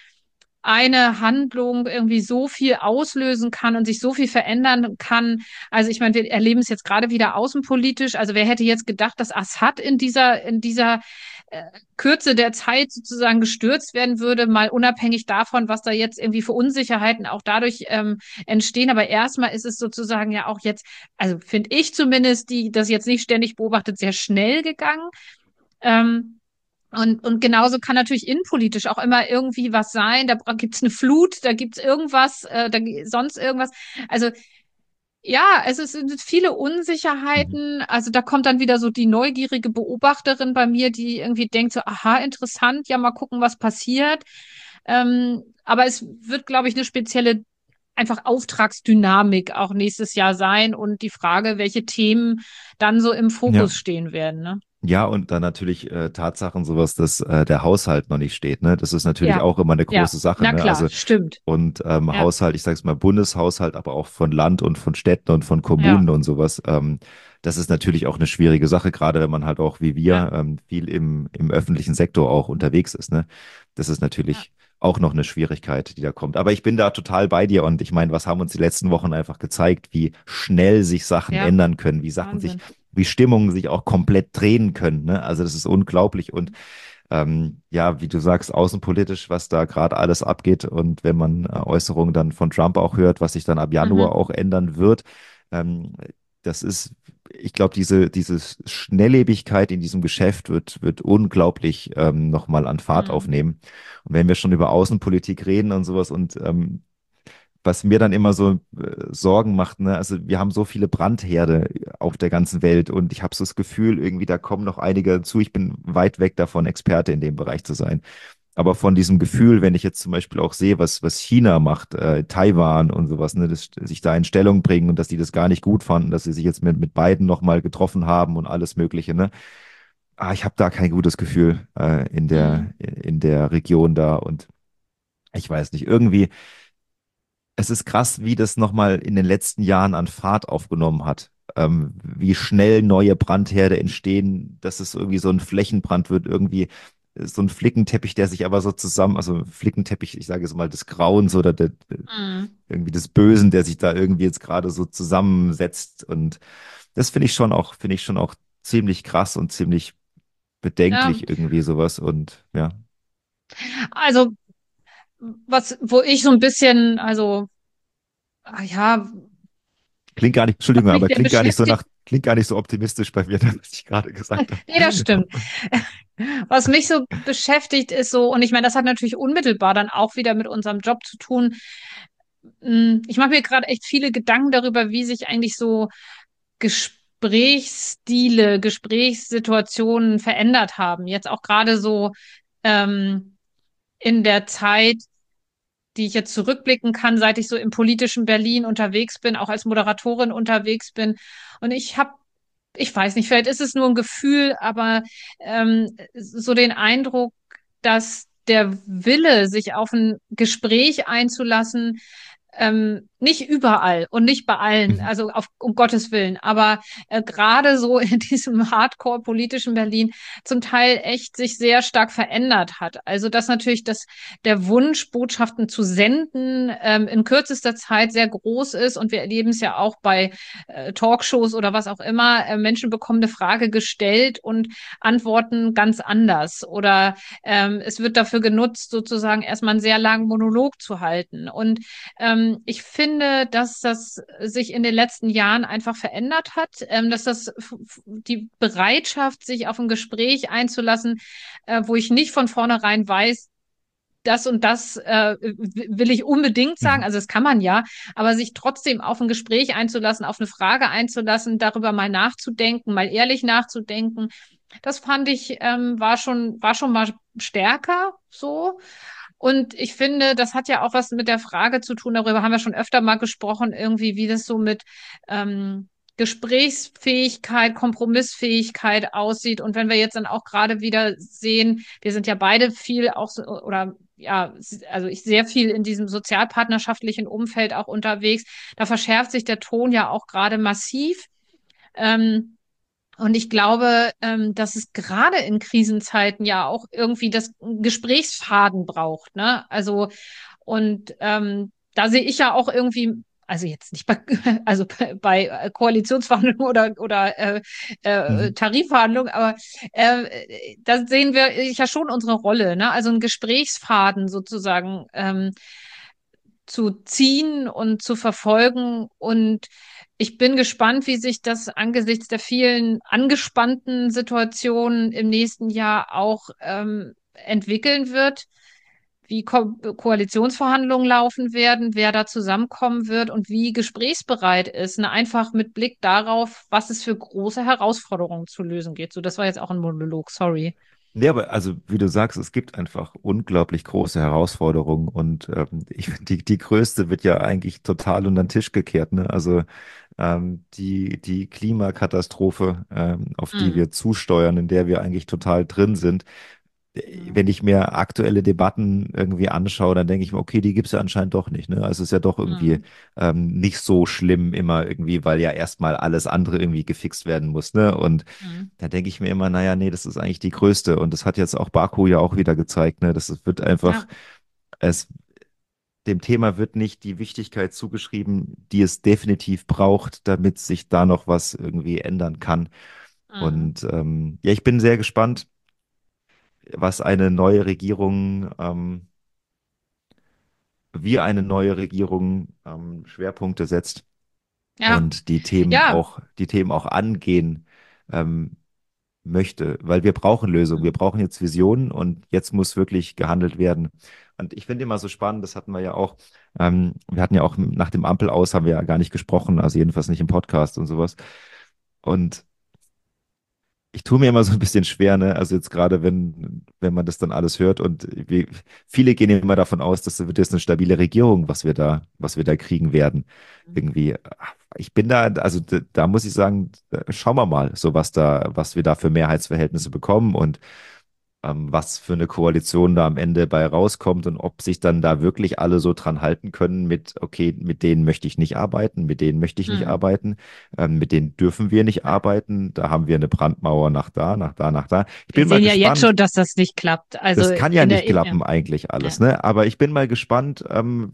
eine Handlung irgendwie so viel auslösen kann und sich so viel verändern kann. Also ich meine, wir erleben es jetzt gerade wieder außenpolitisch. Also wer hätte jetzt gedacht, dass Assad in dieser, in dieser äh, Kürze der Zeit sozusagen gestürzt werden würde, mal unabhängig davon, was da jetzt irgendwie für Unsicherheiten auch dadurch ähm, entstehen. Aber erstmal ist es sozusagen ja auch jetzt, also finde ich zumindest, die das jetzt nicht ständig beobachtet, sehr schnell gegangen. Ähm, und, und genauso kann natürlich innenpolitisch auch immer irgendwie was sein. Da gibt's eine Flut, da gibt's irgendwas, äh, da sonst irgendwas. Also ja, es ist- es sind viele Mhm. Unsicherheiten. Also da kommt dann wieder so die neugierige Beobachterin bei mir, die irgendwie denkt so, aha, interessant, ja, mal gucken, was passiert. Ähm, aber es wird, glaube ich, eine spezielle einfach Auftragsdynamik auch nächstes Jahr sein und die Frage, welche Themen dann so im Ja. Fokus stehen werden, ne? Ja, und dann natürlich äh, Tatsachen, sowas, dass äh, der Haushalt noch nicht steht, ne? Das ist natürlich Ja, auch immer eine ja, große Sache, na ne? klar, Also stimmt. und ähm, Ja, Haushalt, ich sage es mal Bundeshaushalt, aber auch von Land und von Städten und von ja, Kommunen und sowas. Ähm, das ist natürlich auch eine schwierige Sache, gerade wenn man halt auch wie ja, wir ähm, viel im, im öffentlichen Sektor auch unterwegs ist, ne? Das ist ja, natürlich auch noch eine Schwierigkeit, die da kommt. Aber ich bin da total bei dir und ich meine, was haben uns die letzten Wochen einfach gezeigt, wie schnell sich Sachen ja, ändern können, wie Sachen sich, Wahnsinn. wie Stimmungen sich auch komplett drehen können, ne? Also das ist unglaublich und ähm, ja, wie du sagst, außenpolitisch, was da gerade alles abgeht und wenn man äh, Äußerungen dann von Trump auch hört, was sich dann ab Januar Mhm. auch ändern wird, ähm, das ist, ich glaube, diese, diese Schnelllebigkeit in diesem Geschäft wird, wird unglaublich ähm, nochmal an Fahrt Mhm. aufnehmen. Und wenn wir schon über Außenpolitik reden und sowas und ähm, was mir dann immer so äh, Sorgen macht, ne? Also wir haben so viele Brandherde auf der ganzen Welt und ich habe so das Gefühl, irgendwie da kommen noch einige dazu. Ich bin weit weg davon, Experte in dem Bereich zu sein. Aber von diesem Gefühl, wenn ich jetzt zum Beispiel auch sehe, was, was China macht, äh, Taiwan und sowas, ne, dass sich da in Stellung bringen und dass die das gar nicht gut fanden, dass sie sich jetzt mit, mit beiden nochmal getroffen haben und alles Mögliche, ne? Ah, ich habe da kein gutes Gefühl äh, in Mhm. der, in der Region da und ich weiß nicht, irgendwie es ist krass, wie das nochmal in den letzten Jahren an Fahrt aufgenommen hat. Ähm, wie schnell neue Brandherde entstehen, dass es irgendwie so ein Flächenbrand wird, irgendwie so ein Flickenteppich, der sich aber so zusammen, also Flickenteppich, ich sage es mal, des Grauens oder der, Mhm. irgendwie des Bösen, der sich da irgendwie jetzt gerade so zusammensetzt. Und das finde ich schon auch, finde ich schon auch ziemlich krass und ziemlich Ja, bedenklich irgendwie sowas. Und ja, also was, wo ich so ein bisschen, also ah ja, klingt gar nicht, was Entschuldigung, mich aber sehr klingt gar nicht so beschäftigt, nach, klingt gar nicht so optimistisch bei mir, was ich gerade gesagt habe. nee, das stimmt. Was mich so beschäftigt ist so, und ich meine, das hat natürlich unmittelbar dann auch wieder mit unserem Job zu tun. Hm, Ich mache mir gerade echt viele Gedanken darüber, wie sich eigentlich so Gesprächsstile, Gesprächssituationen verändert haben. Jetzt auch gerade so ähm, in der Zeit, die ich jetzt zurückblicken kann, seit ich so im politischen Berlin unterwegs bin, auch als Moderatorin unterwegs bin. Und ich habe, ich weiß nicht, vielleicht ist es nur ein Gefühl, aber ähm, so den Eindruck, dass der Wille, sich auf ein Gespräch einzulassen, ähm, nicht überall und nicht bei allen, Mhm. also auf, um Gottes Willen, aber äh, gerade so in diesem Hardcore-politischen Berlin zum Teil echt sich sehr stark verändert hat. Also dass natürlich das, der Wunsch, Botschaften zu senden, ähm, in kürzester Zeit sehr groß ist und wir erleben es ja auch bei äh, Talkshows oder was auch immer. Äh, Menschen bekommen eine Frage gestellt und antworten ganz anders oder ähm, es wird dafür genutzt, sozusagen erstmal einen sehr langen Monolog zu halten. Und ähm, ich finde, finde, dass das sich in den letzten Jahren einfach verändert hat, ähm, dass das f- f- die Bereitschaft, sich auf ein Gespräch einzulassen, äh, wo ich nicht von vornherein weiß, das und das äh, will ich unbedingt sagen, Mhm. also das kann man ja, aber sich trotzdem auf ein Gespräch einzulassen, auf eine Frage einzulassen, darüber mal nachzudenken, mal ehrlich nachzudenken, das fand ich, ähm, war schon, war schon mal stärker so. Und ich finde, das hat ja auch was mit der Frage zu tun, darüber haben wir schon öfter mal gesprochen, irgendwie, wie das so mit ähm, Gesprächsfähigkeit, Kompromissfähigkeit aussieht. Und wenn wir jetzt dann auch gerade wieder sehen, wir sind ja beide viel auch so, oder ja, also ich sehr viel in diesem sozialpartnerschaftlichen Umfeld auch unterwegs, da verschärft sich der Ton ja auch gerade massiv. Ähm, und ich glaube, ähm, dass es gerade in Krisenzeiten ja auch irgendwie das Gesprächsfaden braucht, ne? Also, und ähm, da sehe ich ja auch irgendwie, also jetzt nicht bei, also bei, bei Koalitionsverhandlungen oder, oder äh, äh, Mhm. Tarifverhandlungen, aber äh, da sehen wir ja schon unsere Rolle, ne? Also ein Gesprächsfaden sozusagen ähm, zu ziehen und zu verfolgen. Und ich bin gespannt, wie sich das angesichts der vielen angespannten Situationen im nächsten Jahr auch ähm, entwickeln wird, wie Ko Koalitionsverhandlungen laufen werden, wer da zusammenkommen wird und wie gesprächsbereit ist. Ne? Einfach mit Blick darauf, was es für große Herausforderungen zu lösen geht. So, das war jetzt auch ein Monolog, sorry. Nee, aber also wie du sagst, es gibt einfach unglaublich große Herausforderungen und ähm, ich finde, die, die größte wird ja eigentlich total unter den Tisch gekehrt, ne? Also ähm, die, die Klimakatastrophe, ähm, auf die Hm. wir zusteuern, in der wir eigentlich total drin sind. Hm. Wenn ich mir aktuelle Debatten irgendwie anschaue, dann denke ich mir, okay, die gibt es ja anscheinend doch nicht. Ne? Also es ist ja doch irgendwie Hm. ähm, nicht so schlimm immer irgendwie, weil ja erstmal alles andere irgendwie gefixt werden muss. Ne? Und Hm. da denke ich mir immer, naja, nee, das ist eigentlich die größte. Und das hat jetzt auch Baku ja auch wieder gezeigt. Ne? Das wird einfach, Ja. es, dem Thema wird nicht die Wichtigkeit zugeschrieben, die es definitiv braucht, damit sich da noch was irgendwie ändern kann. Hm. Und ähm, ja, ich bin sehr gespannt, was eine neue Regierung, ähm, wie eine neue Regierung ähm, Schwerpunkte setzt Ja. und die Themen Ja. auch, die Themen auch angehen ähm, möchte, weil wir brauchen Lösungen, wir Hm. brauchen jetzt Visionen und jetzt muss wirklich gehandelt werden. Und ich finde immer so spannend, das hatten wir ja auch, ähm, wir hatten ja auch nach dem Ampel aus, haben wir ja gar nicht gesprochen, also jedenfalls nicht im Podcast und sowas. Und ich tue mir immer so ein bisschen schwer, ne? Also jetzt gerade, wenn, wenn man das dann alles hört und wir, viele gehen immer davon aus, das wird jetzt eine stabile Regierung, was wir da, was wir da kriegen werden. Irgendwie, ich bin da, also da, da muss ich sagen, da schauen wir mal, so was da, was wir da für Mehrheitsverhältnisse bekommen und ähm, was für eine Koalition da am Ende bei rauskommt und ob sich dann da wirklich alle so dran halten können mit, okay, mit denen möchte ich nicht arbeiten, mit denen möchte ich nicht Hm. arbeiten, ähm, mit denen dürfen wir nicht arbeiten, da haben wir eine Brandmauer nach da, nach da, nach da. Ich Wir bin mal sehen ja jetzt gespannt. schon, dass das nicht klappt. Also Das kann ja in der, nicht ja, klappen eigentlich ja. alles, ne? Aber ich bin mal gespannt, ähm,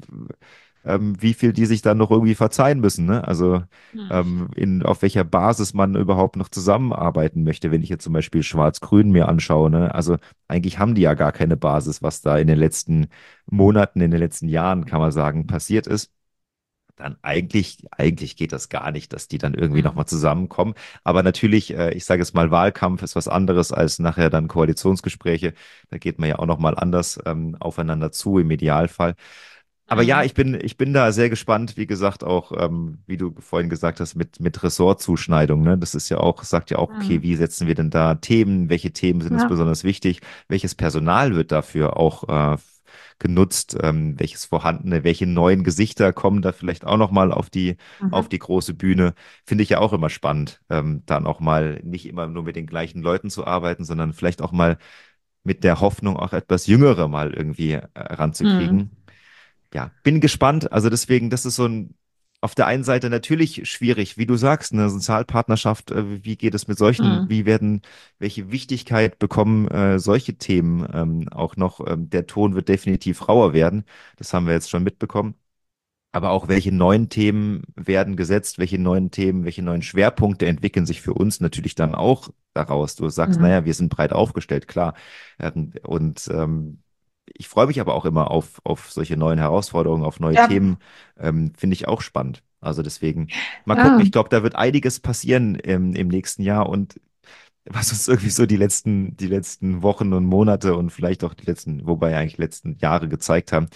ähm, wie viel die sich dann noch irgendwie verzeihen müssen, ne? Also Hm. ähm, in, auf welcher Basis man überhaupt noch zusammenarbeiten möchte, wenn ich jetzt zum Beispiel Schwarz-Grün mir anschaue, ne? Also eigentlich haben die ja gar keine Basis, was da in den letzten Monaten, in den letzten Jahren, kann man sagen, passiert ist. Dann eigentlich, eigentlich geht das gar nicht, dass die dann irgendwie Hm. nochmal zusammenkommen. Aber natürlich, äh, ich sage es mal, Wahlkampf ist was anderes als nachher dann Koalitionsgespräche. Da geht man ja auch nochmal anders ähm, aufeinander zu im Idealfall. Aber ja, Hm. ich bin, ich bin da sehr gespannt, wie gesagt, auch, ähm, wie du vorhin gesagt hast, mit, mit Ressortzuschneidung, ne? Das ist ja auch, sagt ja auch, okay, Hm. wie setzen wir denn da Themen? Welche Themen sind uns Ja. besonders wichtig? Welches Personal wird dafür auch, äh, genutzt? Ähm, welches vorhandene, welche neuen Gesichter kommen da vielleicht auch nochmal auf die, auf Mhm. die große Bühne? Finde ich ja auch immer spannend, ähm, dann auch mal nicht immer nur mit den gleichen Leuten zu arbeiten, sondern vielleicht auch mal mit der Hoffnung, auch etwas Jüngere mal irgendwie äh, Hm. ranzukriegen. Ja, bin gespannt. Also deswegen, das ist so ein, auf der einen Seite natürlich schwierig, wie du sagst, eine Sozialpartnerschaft, äh, wie geht es mit solchen, Hm. wie werden, welche Wichtigkeit bekommen äh, solche Themen ähm, auch noch? Ähm, der Ton wird definitiv rauer werden. Das haben wir jetzt schon mitbekommen. Aber auch welche neuen Themen werden gesetzt, welche neuen Themen, welche neuen Schwerpunkte entwickeln sich für uns natürlich dann auch daraus. Du sagst, Hm. naja, wir sind breit aufgestellt, klar. Ähm, und ähm, ich freue mich aber auch immer auf, auf solche neuen Herausforderungen, auf neue Ja, Themen. Ähm, finde ich auch spannend. Also deswegen, mal gucken. ja. Ich glaube, da wird einiges passieren im, im nächsten Jahr und was uns irgendwie so die letzten, die letzten Wochen und Monate und vielleicht auch die letzten, wobei eigentlich letzten Jahre gezeigt haben,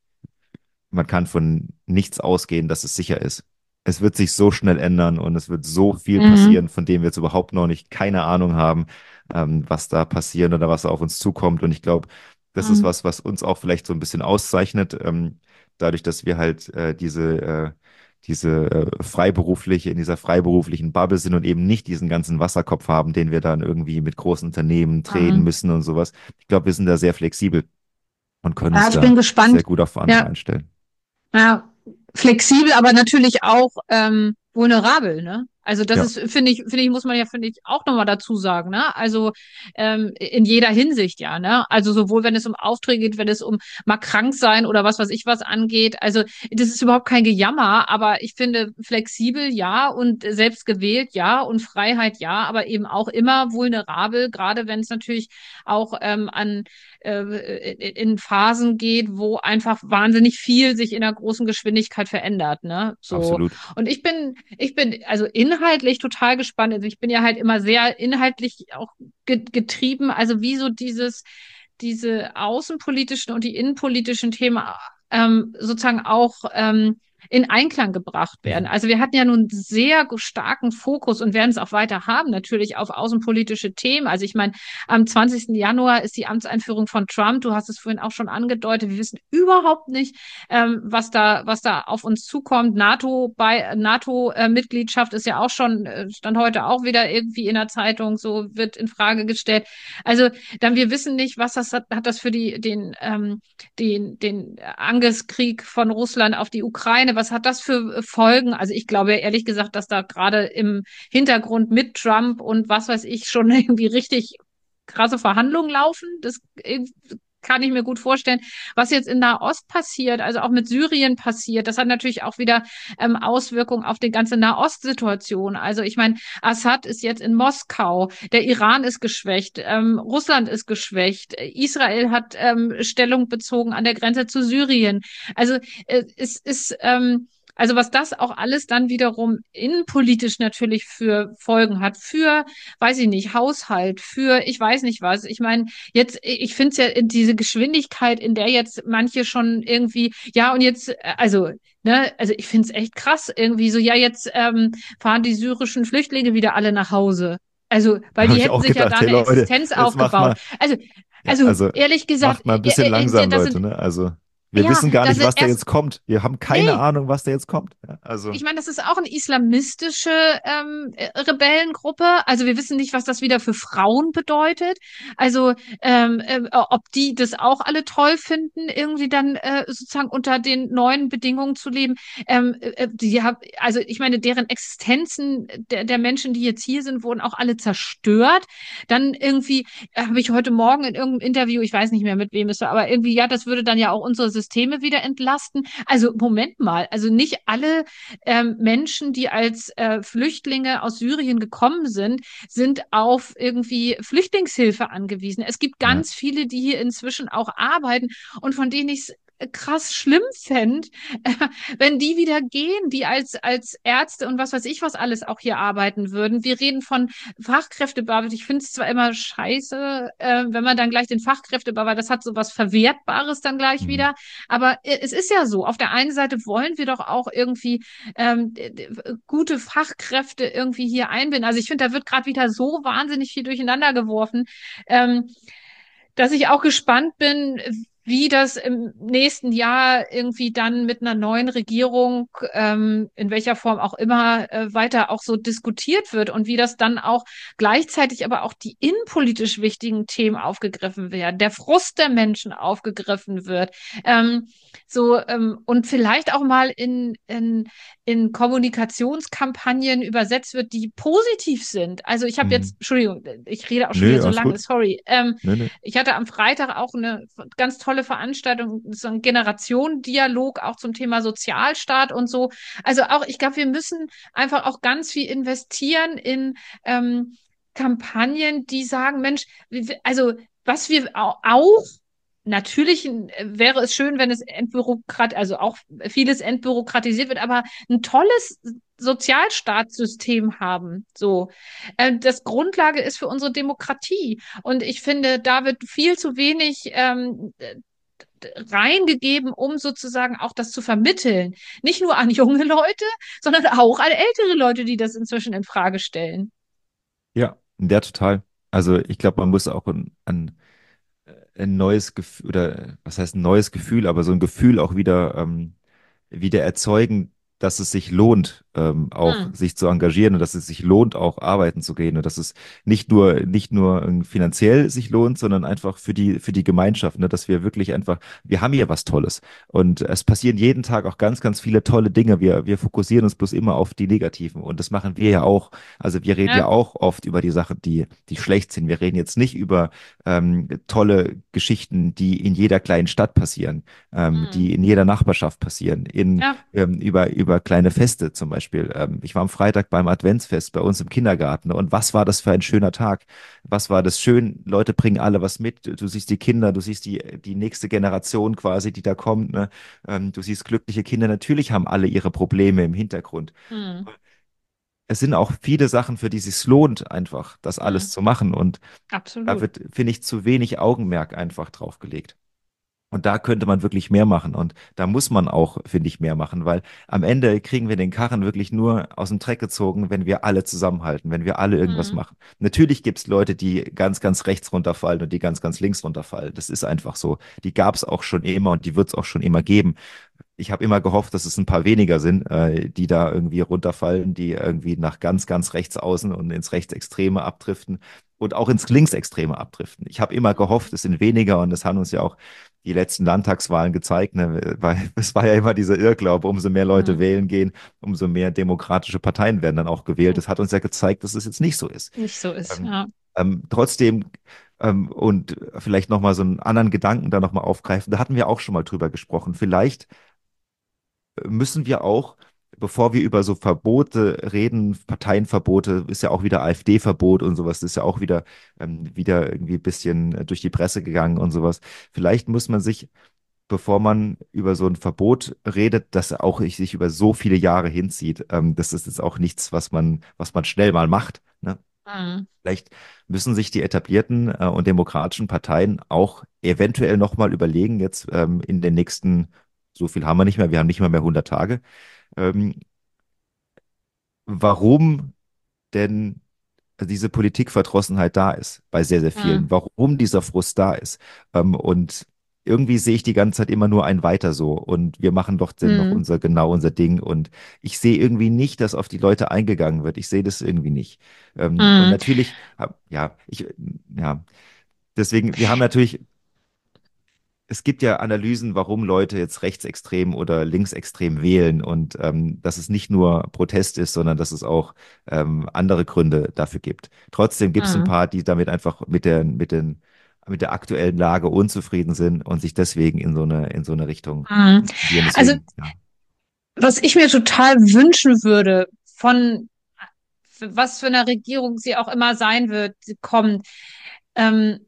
man kann von nichts ausgehen, dass es sicher ist. Es wird sich so schnell ändern und es wird so viel Mhm. passieren, von dem wir jetzt überhaupt noch nicht keine Ahnung haben, ähm, was da passiert oder was da auf uns zukommt. Und ich glaube, das ist Mhm. was, was uns auch vielleicht so ein bisschen auszeichnet, ähm, dadurch, dass wir halt äh, diese, äh, diese äh, freiberufliche, in dieser freiberuflichen Bubble sind und eben nicht diesen ganzen Wasserkopf haben, den wir dann irgendwie mit großen Unternehmen treten Mhm. müssen und sowas. Ich glaube, wir sind da sehr flexibel und können Ja, uns ich bin da sehr gespannt. gut auf andere Ja, einstellen. ja, flexibel, aber natürlich auch ähm, vulnerabel, ne? Also das Ja. ist, finde ich, finde ich, muss man ja, finde ich, auch nochmal dazu sagen, ne? Also ähm, in jeder Hinsicht, ja, ne? Also sowohl wenn es um Aufträge geht, wenn es um mal krank sein oder was weiß ich was angeht. Also das ist überhaupt kein Gejammer, aber ich finde flexibel ja und selbst gewählt ja und Freiheit ja, aber eben auch immer vulnerabel, gerade wenn es natürlich auch ähm, an äh, in Phasen geht, wo einfach wahnsinnig viel sich in einer großen Geschwindigkeit verändert, ne? So. Absolut. Und ich bin, ich bin also inhaltlich total gespannt. Also ich bin ja halt immer sehr inhaltlich auch getrieben. Also wie so dieses, diese außenpolitischen und die innenpolitischen Themen ähm, sozusagen auch ähm, in Einklang gebracht werden. Mhm. Also wir hatten ja nun sehr starken Fokus und werden es auch weiter haben, natürlich auf außenpolitische Themen. Also ich meine, am zwanzigsten Januar ist die Amtseinführung von Trump. Du hast es vorhin auch schon angedeutet. Wir wissen überhaupt nicht, ähm, was da, was da auf uns zukommt. NATO bei NATO-Mitgliedschaft ist ja auch schon, äh, stand heute auch wieder irgendwie in der Zeitung, so wird in Frage gestellt. Also dann wir wissen nicht, was das hat, hat das für die, den, ähm, den, den Angriffskrieg von Russland auf die Ukraine, was hat das für Folgen? Also ich glaube ehrlich gesagt, dass da gerade im Hintergrund mit Trump und was weiß ich schon irgendwie richtig krasse Verhandlungen laufen. Das kann ich mir gut vorstellen. Was jetzt in Nahost passiert, also auch mit Syrien passiert, das hat natürlich auch wieder ähm, Auswirkungen auf die ganze Nahost-Situation. Also ich meine, Assad ist jetzt in Moskau, der Iran ist geschwächt, ähm, Russland ist geschwächt, Israel hat ähm, Stellung bezogen an der Grenze zu Syrien. Also äh, es ist ähm, also was das auch alles dann wiederum innenpolitisch natürlich für Folgen hat, für, weiß ich nicht, Haushalt, für ich weiß nicht was. Ich meine, jetzt, ich finde es ja in diese Geschwindigkeit, in der jetzt manche schon irgendwie, ja, und jetzt, äh, also, ne, also ich finde es echt krass, irgendwie so, ja, jetzt ähm, fahren die syrischen Flüchtlinge wieder alle nach Hause. Also, weil Habe die ich hätten auch sich ja gedacht, da hey eine Leute, Existenz jetzt macht aufgebaut. mal, Also, ja, also also ehrlich gesagt, macht mal ein ja, bisschen äh, äh, langsam, das Leute, sind, ne? Also wir ja, wissen gar das nicht, sind was da erst, jetzt kommt. Wir haben keine nee, Ahnung, was da jetzt kommt. Ja, also ich meine, das ist auch eine islamistische ähm, äh, Rebellengruppe. Also wir wissen nicht, was das wieder für Frauen bedeutet. Also ähm, äh, ob die das auch alle toll finden, irgendwie dann äh, sozusagen unter den neuen Bedingungen zu leben. Ähm, äh, die hab, also ich meine, deren Existenzen der, der Menschen, die jetzt hier sind, wurden auch alle zerstört. Dann irgendwie äh, habe ich heute Morgen in irgendeinem Interview, ich weiß nicht mehr mit wem es war, aber irgendwie, ja, das würde dann ja auch unsere Systeme wieder entlasten. Also Moment mal, also nicht alle ähm, Menschen, die als äh, Flüchtlinge aus Syrien gekommen sind, sind auf irgendwie Flüchtlingshilfe angewiesen. Es gibt ja, ganz viele, die hier inzwischen auch arbeiten und von denen ich es krass schlimm fände, äh, wenn die wieder gehen, die als, als Ärzte und was weiß ich was alles auch hier arbeiten würden. Wir reden von Fachkräftearbeit. Ich finde es zwar immer scheiße, äh, wenn man dann gleich den Fachkräftearbeit, das hat so was Verwertbares dann gleich mhm. wieder. Aber äh, es ist ja so, auf der einen Seite wollen wir doch auch irgendwie ähm, gute Fachkräfte irgendwie hier einbinden. Also ich finde, da wird gerade wieder so wahnsinnig viel durcheinander geworfen. Ähm, dass ich auch gespannt bin, wie das im nächsten Jahr irgendwie dann mit einer neuen Regierung, ähm, in welcher Form auch immer, äh, weiter auch so diskutiert wird und wie das dann auch gleichzeitig aber auch die innenpolitisch wichtigen Themen aufgegriffen werden, der Frust der Menschen aufgegriffen wird. Ähm, so, ähm, und vielleicht auch mal in, in, in Kommunikationskampagnen übersetzt wird, die positiv sind. Also ich habe Mhm. jetzt, Entschuldigung, ich rede auch schon wieder Nö, so alles lange, gut. sorry. Ähm, Nö, nö. ich hatte am Freitag auch eine ganz tolle Veranstaltung, so ein Generationendialog auch zum Thema Sozialstaat und so. Also auch, ich glaube, wir müssen einfach auch ganz viel investieren in ähm, Kampagnen, die sagen, Mensch, also was wir auch natürlich äh, wäre es schön, wenn es entbürokrat, also auch vieles entbürokratisiert wird, aber ein tolles Sozialstaatssystem haben. So, äh, das Grundlage ist für unsere Demokratie. Und ich finde, da wird viel zu wenig ähm, reingegeben, um sozusagen auch das zu vermitteln. Nicht nur an junge Leute, sondern auch an ältere Leute, die das inzwischen in Frage stellen. Ja, der total. Also ich glaube, man muss auch ein, ein, ein neues Gefühl, oder was heißt ein neues Gefühl, aber so ein Gefühl auch wieder, ähm, wieder erzeugen, dass es sich lohnt, ähm, auch Hm. sich zu engagieren und dass es sich lohnt, auch arbeiten zu gehen und dass es nicht nur, nicht nur ähm, finanziell sich lohnt, sondern einfach für die, für die Gemeinschaft, ne, dass wir wirklich einfach, wir haben hier was Tolles und es passieren jeden Tag auch ganz, ganz viele tolle Dinge. Wir, wir fokussieren uns bloß immer auf die Negativen und das machen wir ja auch. Also wir reden ja Ja. auch oft über die Sachen, die, die schlecht sind. Wir reden jetzt nicht über ähm, tolle Geschichten, die in jeder kleinen Stadt passieren, ähm, Hm. die in jeder Nachbarschaft passieren, in Ja. ähm, über, über kleine Feste zum Beispiel. Ähm, ich war am Freitag beim Adventsfest bei uns im Kindergarten und was war das für ein schöner Tag? Was war das schön? Leute bringen alle was mit. Du siehst die Kinder, du siehst die, die nächste Generation quasi, die da kommt. Ne? Ähm, du siehst glückliche Kinder. Natürlich haben alle ihre Probleme im Hintergrund. Hm. Es sind auch viele Sachen, für die es sich lohnt, einfach das Hm. alles zu machen. Und da Absolut. wird, finde ich, zu wenig Augenmerk einfach drauf gelegt. Und da könnte man wirklich mehr machen. Und da muss man auch, finde ich, mehr machen, weil am Ende kriegen wir den Karren wirklich nur aus dem Dreck gezogen, wenn wir alle zusammenhalten, wenn wir alle irgendwas Hm. machen. Natürlich gibt es Leute, die ganz, ganz rechts runterfallen und die ganz, ganz links runterfallen. Das ist einfach so. Die gab es auch schon immer und die wird es auch schon immer geben. Ich habe immer gehofft, dass es ein paar weniger sind, äh, die da irgendwie runterfallen, die irgendwie nach ganz, ganz rechts außen und ins Rechtsextreme abdriften und auch ins Linksextreme abdriften. Ich habe immer gehofft, es sind weniger und das haben uns ja auch die letzten Landtagswahlen gezeigt, ne? Weil es war ja immer dieser Irrglaube, umso mehr Leute Hm. wählen gehen, umso mehr demokratische Parteien werden dann auch gewählt. Das hat uns ja gezeigt, dass es jetzt nicht so ist. Nicht so ist, Ähm, ja. ähm, trotzdem ähm, und vielleicht nochmal so einen anderen Gedanken da nochmal aufgreifen, da hatten wir auch schon mal drüber gesprochen. Vielleicht müssen wir auch, bevor wir über so Verbote reden, Parteienverbote, ist ja auch wieder AfD-Verbot und sowas, ist ja auch wieder, ähm, wieder irgendwie ein bisschen äh, durch die Presse gegangen und sowas. Vielleicht muss man sich, bevor man über so ein Verbot redet, das auch sich über so viele Jahre hinzieht, ähm, das ist jetzt auch nichts, was man, was man schnell mal macht, ne? Hm. Vielleicht müssen sich die etablierten äh, und demokratischen Parteien auch eventuell nochmal überlegen, jetzt ähm, in den nächsten, so viel haben wir nicht mehr, wir haben nicht mal mehr hundert Tage, ähm, warum denn diese Politikverdrossenheit da ist bei sehr, sehr Hm. vielen, warum dieser Frust da ist. Ähm, und irgendwie sehe ich die ganze Zeit immer nur ein Weiter so und wir machen doch denn noch Hm. unser, genau unser Ding und ich sehe irgendwie nicht, dass auf die Leute eingegangen wird. Ich sehe das irgendwie nicht. Ähm, und Hm. natürlich, hab- ja, ich, ja, deswegen, wir haben natürlich, es gibt ja Analysen, warum Leute jetzt rechtsextrem oder linksextrem wählen und ähm, dass es nicht nur Protest ist, sondern dass es auch ähm, andere Gründe dafür gibt. Trotzdem gibt es ein Hm. paar, die damit einfach mit der, mit den, mit der aktuellen Lage unzufrieden sind und sich deswegen in so eine, in so eine Richtung Hm. gehen. Also, Deswegen, ja. was ich mir total wünschen würde, von was für einer Regierung sie auch immer sein wird, sie kommt, ähm,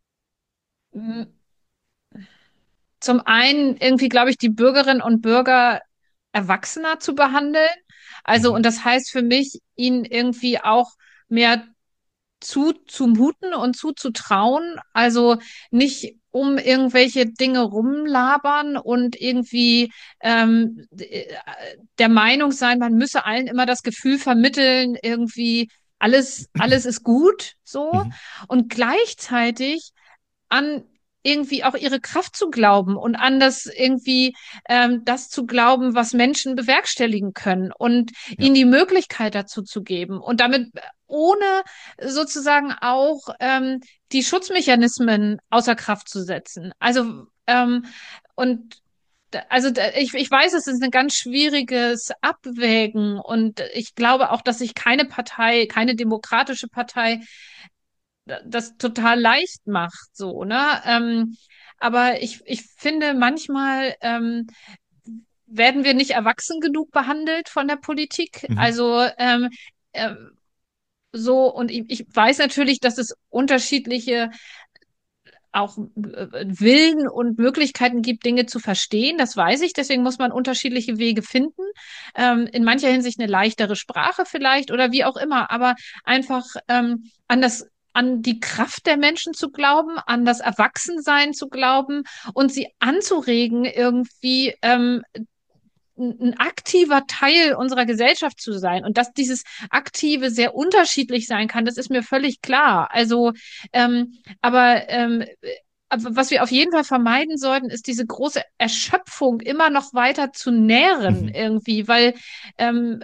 zum einen irgendwie, glaube ich, die Bürgerinnen und Bürger erwachsener zu behandeln. Also, Mhm. und das heißt für mich, ihnen irgendwie auch mehr zuzumuten und zuzutrauen. Also nicht um irgendwelche Dinge rumlabern und irgendwie ähm, der Meinung sein, man müsse allen immer das Gefühl vermitteln, irgendwie alles, alles ist gut, so. Mhm. Und gleichzeitig an irgendwie auch ihre Kraft zu glauben und an das irgendwie ähm, das zu glauben, was Menschen bewerkstelligen können und Ja. ihnen die Möglichkeit dazu zu geben und damit ohne sozusagen auch ähm, die Schutzmechanismen außer Kraft zu setzen. Also ähm, und also ich, ich weiß, es ist ein ganz schwieriges Abwägen und ich glaube auch, dass sich keine Partei, keine demokratische Partei das total leicht macht, so, ne? Ähm, aber ich, ich finde, manchmal ähm, werden wir nicht erwachsen genug behandelt von der Politik. Mhm. Also ähm, äh, so, und ich, ich weiß natürlich, dass es unterschiedliche auch äh, Willen und Möglichkeiten gibt, Dinge zu verstehen. Das weiß ich. Deswegen muss man unterschiedliche Wege finden. Ähm, in mancher Hinsicht eine leichtere Sprache vielleicht oder wie auch immer. Aber einfach ähm, an das an die Kraft der Menschen zu glauben, an das Erwachsensein zu glauben und sie anzuregen, irgendwie ähm, ein ein aktiver Teil unserer Gesellschaft zu sein. Und dass dieses Aktive sehr unterschiedlich sein kann, das ist mir völlig klar. Also, ähm, aber ähm, aber was wir auf jeden Fall vermeiden sollten, ist diese große Erschöpfung immer noch weiter zu nähren Mhm. irgendwie, weil ähm,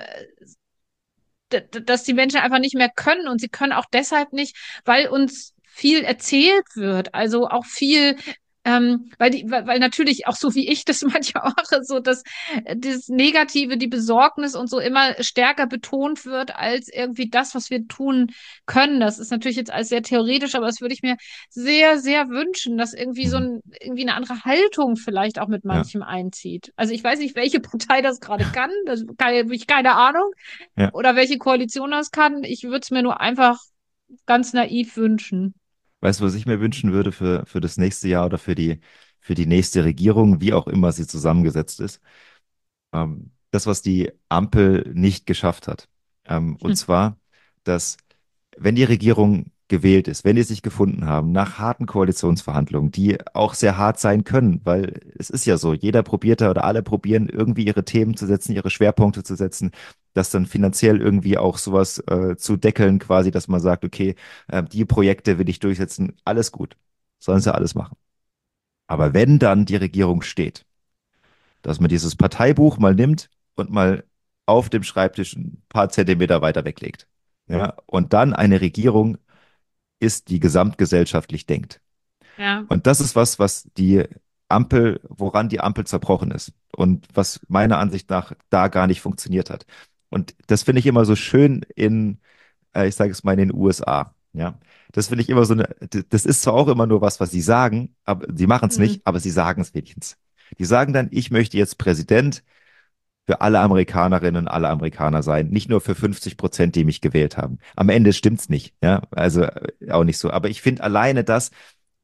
d- d- dass die Menschen einfach nicht mehr können und sie können auch deshalb nicht, weil uns viel erzählt wird, also auch viel, ähm, weil die, weil, weil natürlich auch so wie ich das manchmal mache, so dass äh, das Negative, die Besorgnis und so immer stärker betont wird als irgendwie das, was wir tun können. Das ist natürlich jetzt alles sehr theoretisch, aber das würde ich mir sehr, sehr wünschen, dass irgendwie so Mhm. ein, irgendwie eine andere Haltung vielleicht auch mit Ja, manchem einzieht. Also ich weiß nicht, welche Partei das gerade kann, das kann, habe ich keine Ahnung ja. oder welche Koalition das kann. Ich würde es mir nur einfach ganz naiv wünschen. Weißt du, was ich mir wünschen würde für, für das nächste Jahr oder für die, für die nächste Regierung, wie auch immer sie zusammengesetzt ist? Ähm, das, was die Ampel nicht geschafft hat. Ähm, und Hm. zwar, dass wenn die Regierung gewählt ist, wenn die sich gefunden haben, nach harten Koalitionsverhandlungen, die auch sehr hart sein können, weil es ist ja so, jeder probiert da oder alle probieren irgendwie ihre Themen zu setzen, ihre Schwerpunkte zu setzen, das dann finanziell irgendwie auch sowas äh, zu deckeln, quasi, dass man sagt, okay, äh, die Projekte will ich durchsetzen, alles gut, sollen sie alles machen. Aber wenn dann die Regierung steht, dass man dieses Parteibuch mal nimmt und mal auf dem Schreibtisch ein paar Zentimeter weiter weglegt. Ja, und dann eine Regierung ist, die gesamtgesellschaftlich denkt. Ja. Und das ist was, was die Ampel, woran die Ampel zerbrochen ist und was meiner Ansicht nach da gar nicht funktioniert hat. Und das finde ich immer so schön in, äh, ich sage es mal, in den U S A. Ja, das finde ich immer so eine, das ist zwar auch immer nur was, was sie sagen, aber sie machen es Hm. nicht, aber sie sagen es wenigstens. Die sagen dann, ich möchte jetzt Präsident für alle Amerikanerinnen und alle Amerikaner sein, nicht nur für fünfzig Prozent, die mich gewählt haben. Am Ende stimmt's nicht, ja, also äh, auch nicht so. Aber ich finde alleine das,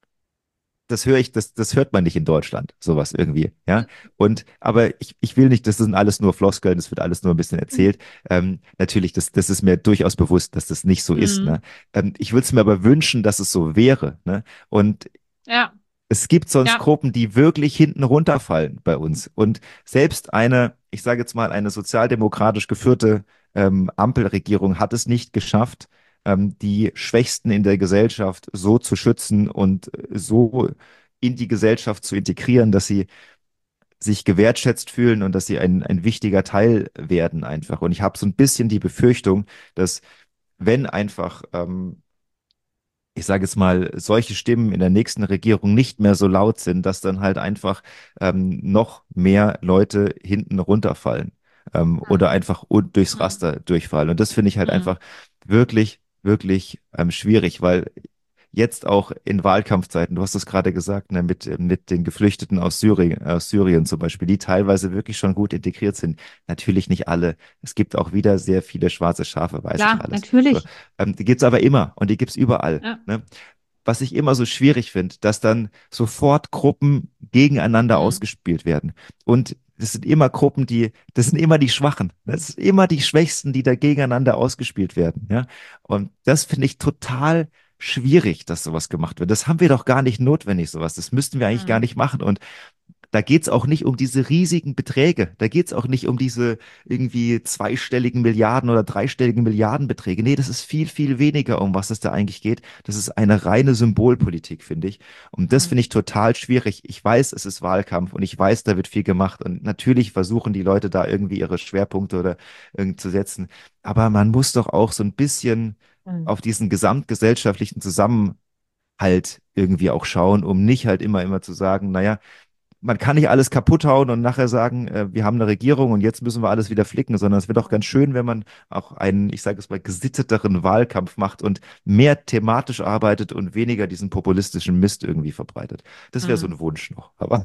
das höre ich, das, das hört man nicht in Deutschland, sowas irgendwie, ja. Und, aber ich, ich will nicht, das sind alles nur Floskeln, das wird alles nur ein bisschen erzählt. Ähm, natürlich, das, das ist mir durchaus bewusst, dass das nicht so ist, Hm. ne. Ähm, ich würde es mir aber wünschen, dass es so wäre, ne. Und Ja. es gibt sonst Ja. Gruppen, die wirklich hinten runterfallen bei uns. Und selbst eine, ich sage jetzt mal, eine sozialdemokratisch geführte ähm, Ampelregierung hat es nicht geschafft, ähm, die Schwächsten in der Gesellschaft so zu schützen und äh, so in die Gesellschaft zu integrieren, dass sie sich gewertschätzt fühlen und dass sie ein, ein wichtiger Teil werden einfach. Und ich habe so ein bisschen die Befürchtung, dass wenn einfach ähm, ich sage jetzt mal, solche Stimmen in der nächsten Regierung nicht mehr so laut sind, dass dann halt einfach ähm, noch mehr Leute hinten runterfallen ähm, oder Hm. einfach un durchs Hm. Raster durchfallen. Und das finde ich halt Hm. einfach wirklich, wirklich ähm, schwierig, weil jetzt auch in Wahlkampfzeiten, du hast es gerade gesagt, ne, mit, mit den Geflüchteten aus Syrien, aus Syrien zum Beispiel, die teilweise wirklich schon gut integriert sind. Natürlich nicht alle. Es gibt auch wieder sehr viele schwarze Schafe, weiß ich Klar, alles. So, natürlich. ähm, die gibt's aber immer und die gibt's überall. Ja. Ne? Was ich immer so schwierig finde, dass dann sofort Gruppen gegeneinander Hm. ausgespielt werden. Und das sind immer Gruppen, die, das sind immer die Schwachen. Das sind immer die Schwächsten, die da gegeneinander ausgespielt werden. Ja? Und das finde ich total schwierig, dass sowas gemacht wird. Das haben wir doch gar nicht notwendig, sowas. Das müssten wir eigentlich gar Hm. nicht machen. Und da geht's auch nicht um diese riesigen Beträge. Da geht's auch nicht um diese irgendwie zweistelligen Milliarden oder dreistelligen Milliardenbeträge. Nee, das ist viel, viel weniger, um was es da eigentlich geht. Das ist eine reine Symbolpolitik, finde ich. Und das Hm. finde ich total schwierig. Ich weiß, es ist Wahlkampf und ich weiß, da wird viel gemacht. Und natürlich versuchen die Leute da irgendwie ihre Schwerpunkte oder irgend zu setzen. Aber man muss doch auch so ein bisschen Hm. auf diesen gesamtgesellschaftlichen Zusammenhalt irgendwie auch schauen, um nicht halt immer, immer zu sagen, naja, man kann nicht alles kaputt hauen und nachher sagen, äh, wir haben eine Regierung und jetzt müssen wir alles wieder flicken, sondern es wäre doch ganz schön, wenn man auch einen, ich sage es mal, gesitteteren Wahlkampf macht und mehr thematisch arbeitet und weniger diesen populistischen Mist irgendwie verbreitet. Das wäre so Hm. ein Wunsch noch. Aber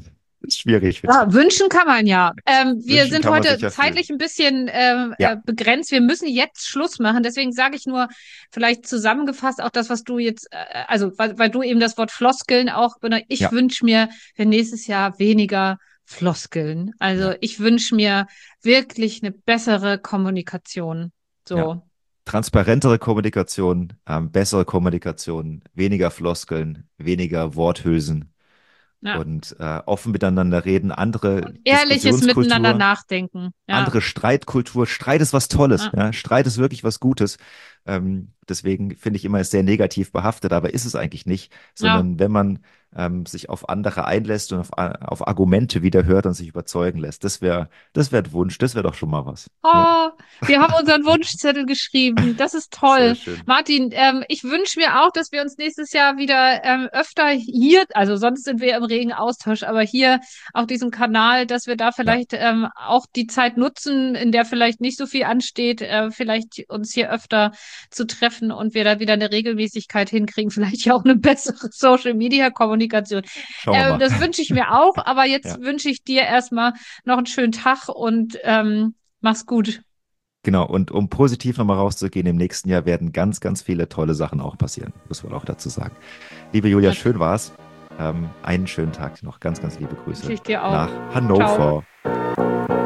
ist schwierig, finde Ja, wünschen kann man ja. Ähm, ich. wir Wünschen sind kann man sich heute ja viel. zeitlich ein bisschen ähm, äh, Ja, begrenzt. Wir müssen jetzt Schluss machen. Deswegen sage ich nur, vielleicht zusammengefasst auch das, was du jetzt, äh, also weil, weil du eben das Wort Floskeln auch benutzt. Ich ja, wünsche mir für nächstes Jahr weniger Floskeln. Also ja, ich wünsche mir wirklich eine bessere Kommunikation. ja. So, Transparentere Kommunikation, ähm, bessere Kommunikation, weniger Floskeln, weniger Worthülsen ja. und äh, offen miteinander reden, andere Und ehrliches Miteinander Diskussionskultur, nachdenken. Ja, andere Streitkultur. Streit ist was Tolles, ja, ja. Streit ist wirklich was Gutes. Ähm, deswegen finde ich immer, es ist sehr negativ behaftet, aber ist es eigentlich nicht, ja. sondern wenn man ähm, sich auf andere einlässt und auf, auf Argumente wieder hört und sich überzeugen lässt, das wäre, das wäre ein Wunsch, das wäre doch schon mal was. Ja, Oh, wir haben unseren Wunschzettel geschrieben. Das ist sehr toll. schön. Martin, ähm, ich wünsche mir auch, dass wir uns nächstes Jahr wieder ähm, öfter hier, also sonst sind wir im regen Austausch, aber hier auf diesem Kanal, dass wir da Ja, vielleicht ähm, auch die Zeit nutzen, in der vielleicht nicht so viel ansteht, äh, vielleicht uns hier öfter zu treffen und wir da wieder eine Regelmäßigkeit hinkriegen, vielleicht ja auch eine bessere Social-Media-Kommunikation. schauen wir Ähm, mal. das wünsche ich mir auch, aber jetzt Ja. wünsche ich dir erstmal noch einen schönen Tag und ähm, mach's gut. Genau, und um positiv nochmal rauszugehen, im nächsten Jahr werden ganz, ganz viele tolle Sachen auch passieren, muss man auch dazu sagen. Liebe Julia, Ja, schön war's. Ähm, einen schönen Tag noch. Ganz, ganz liebe wünsche Grüße ich dir auch. nach Ciao. Hannover.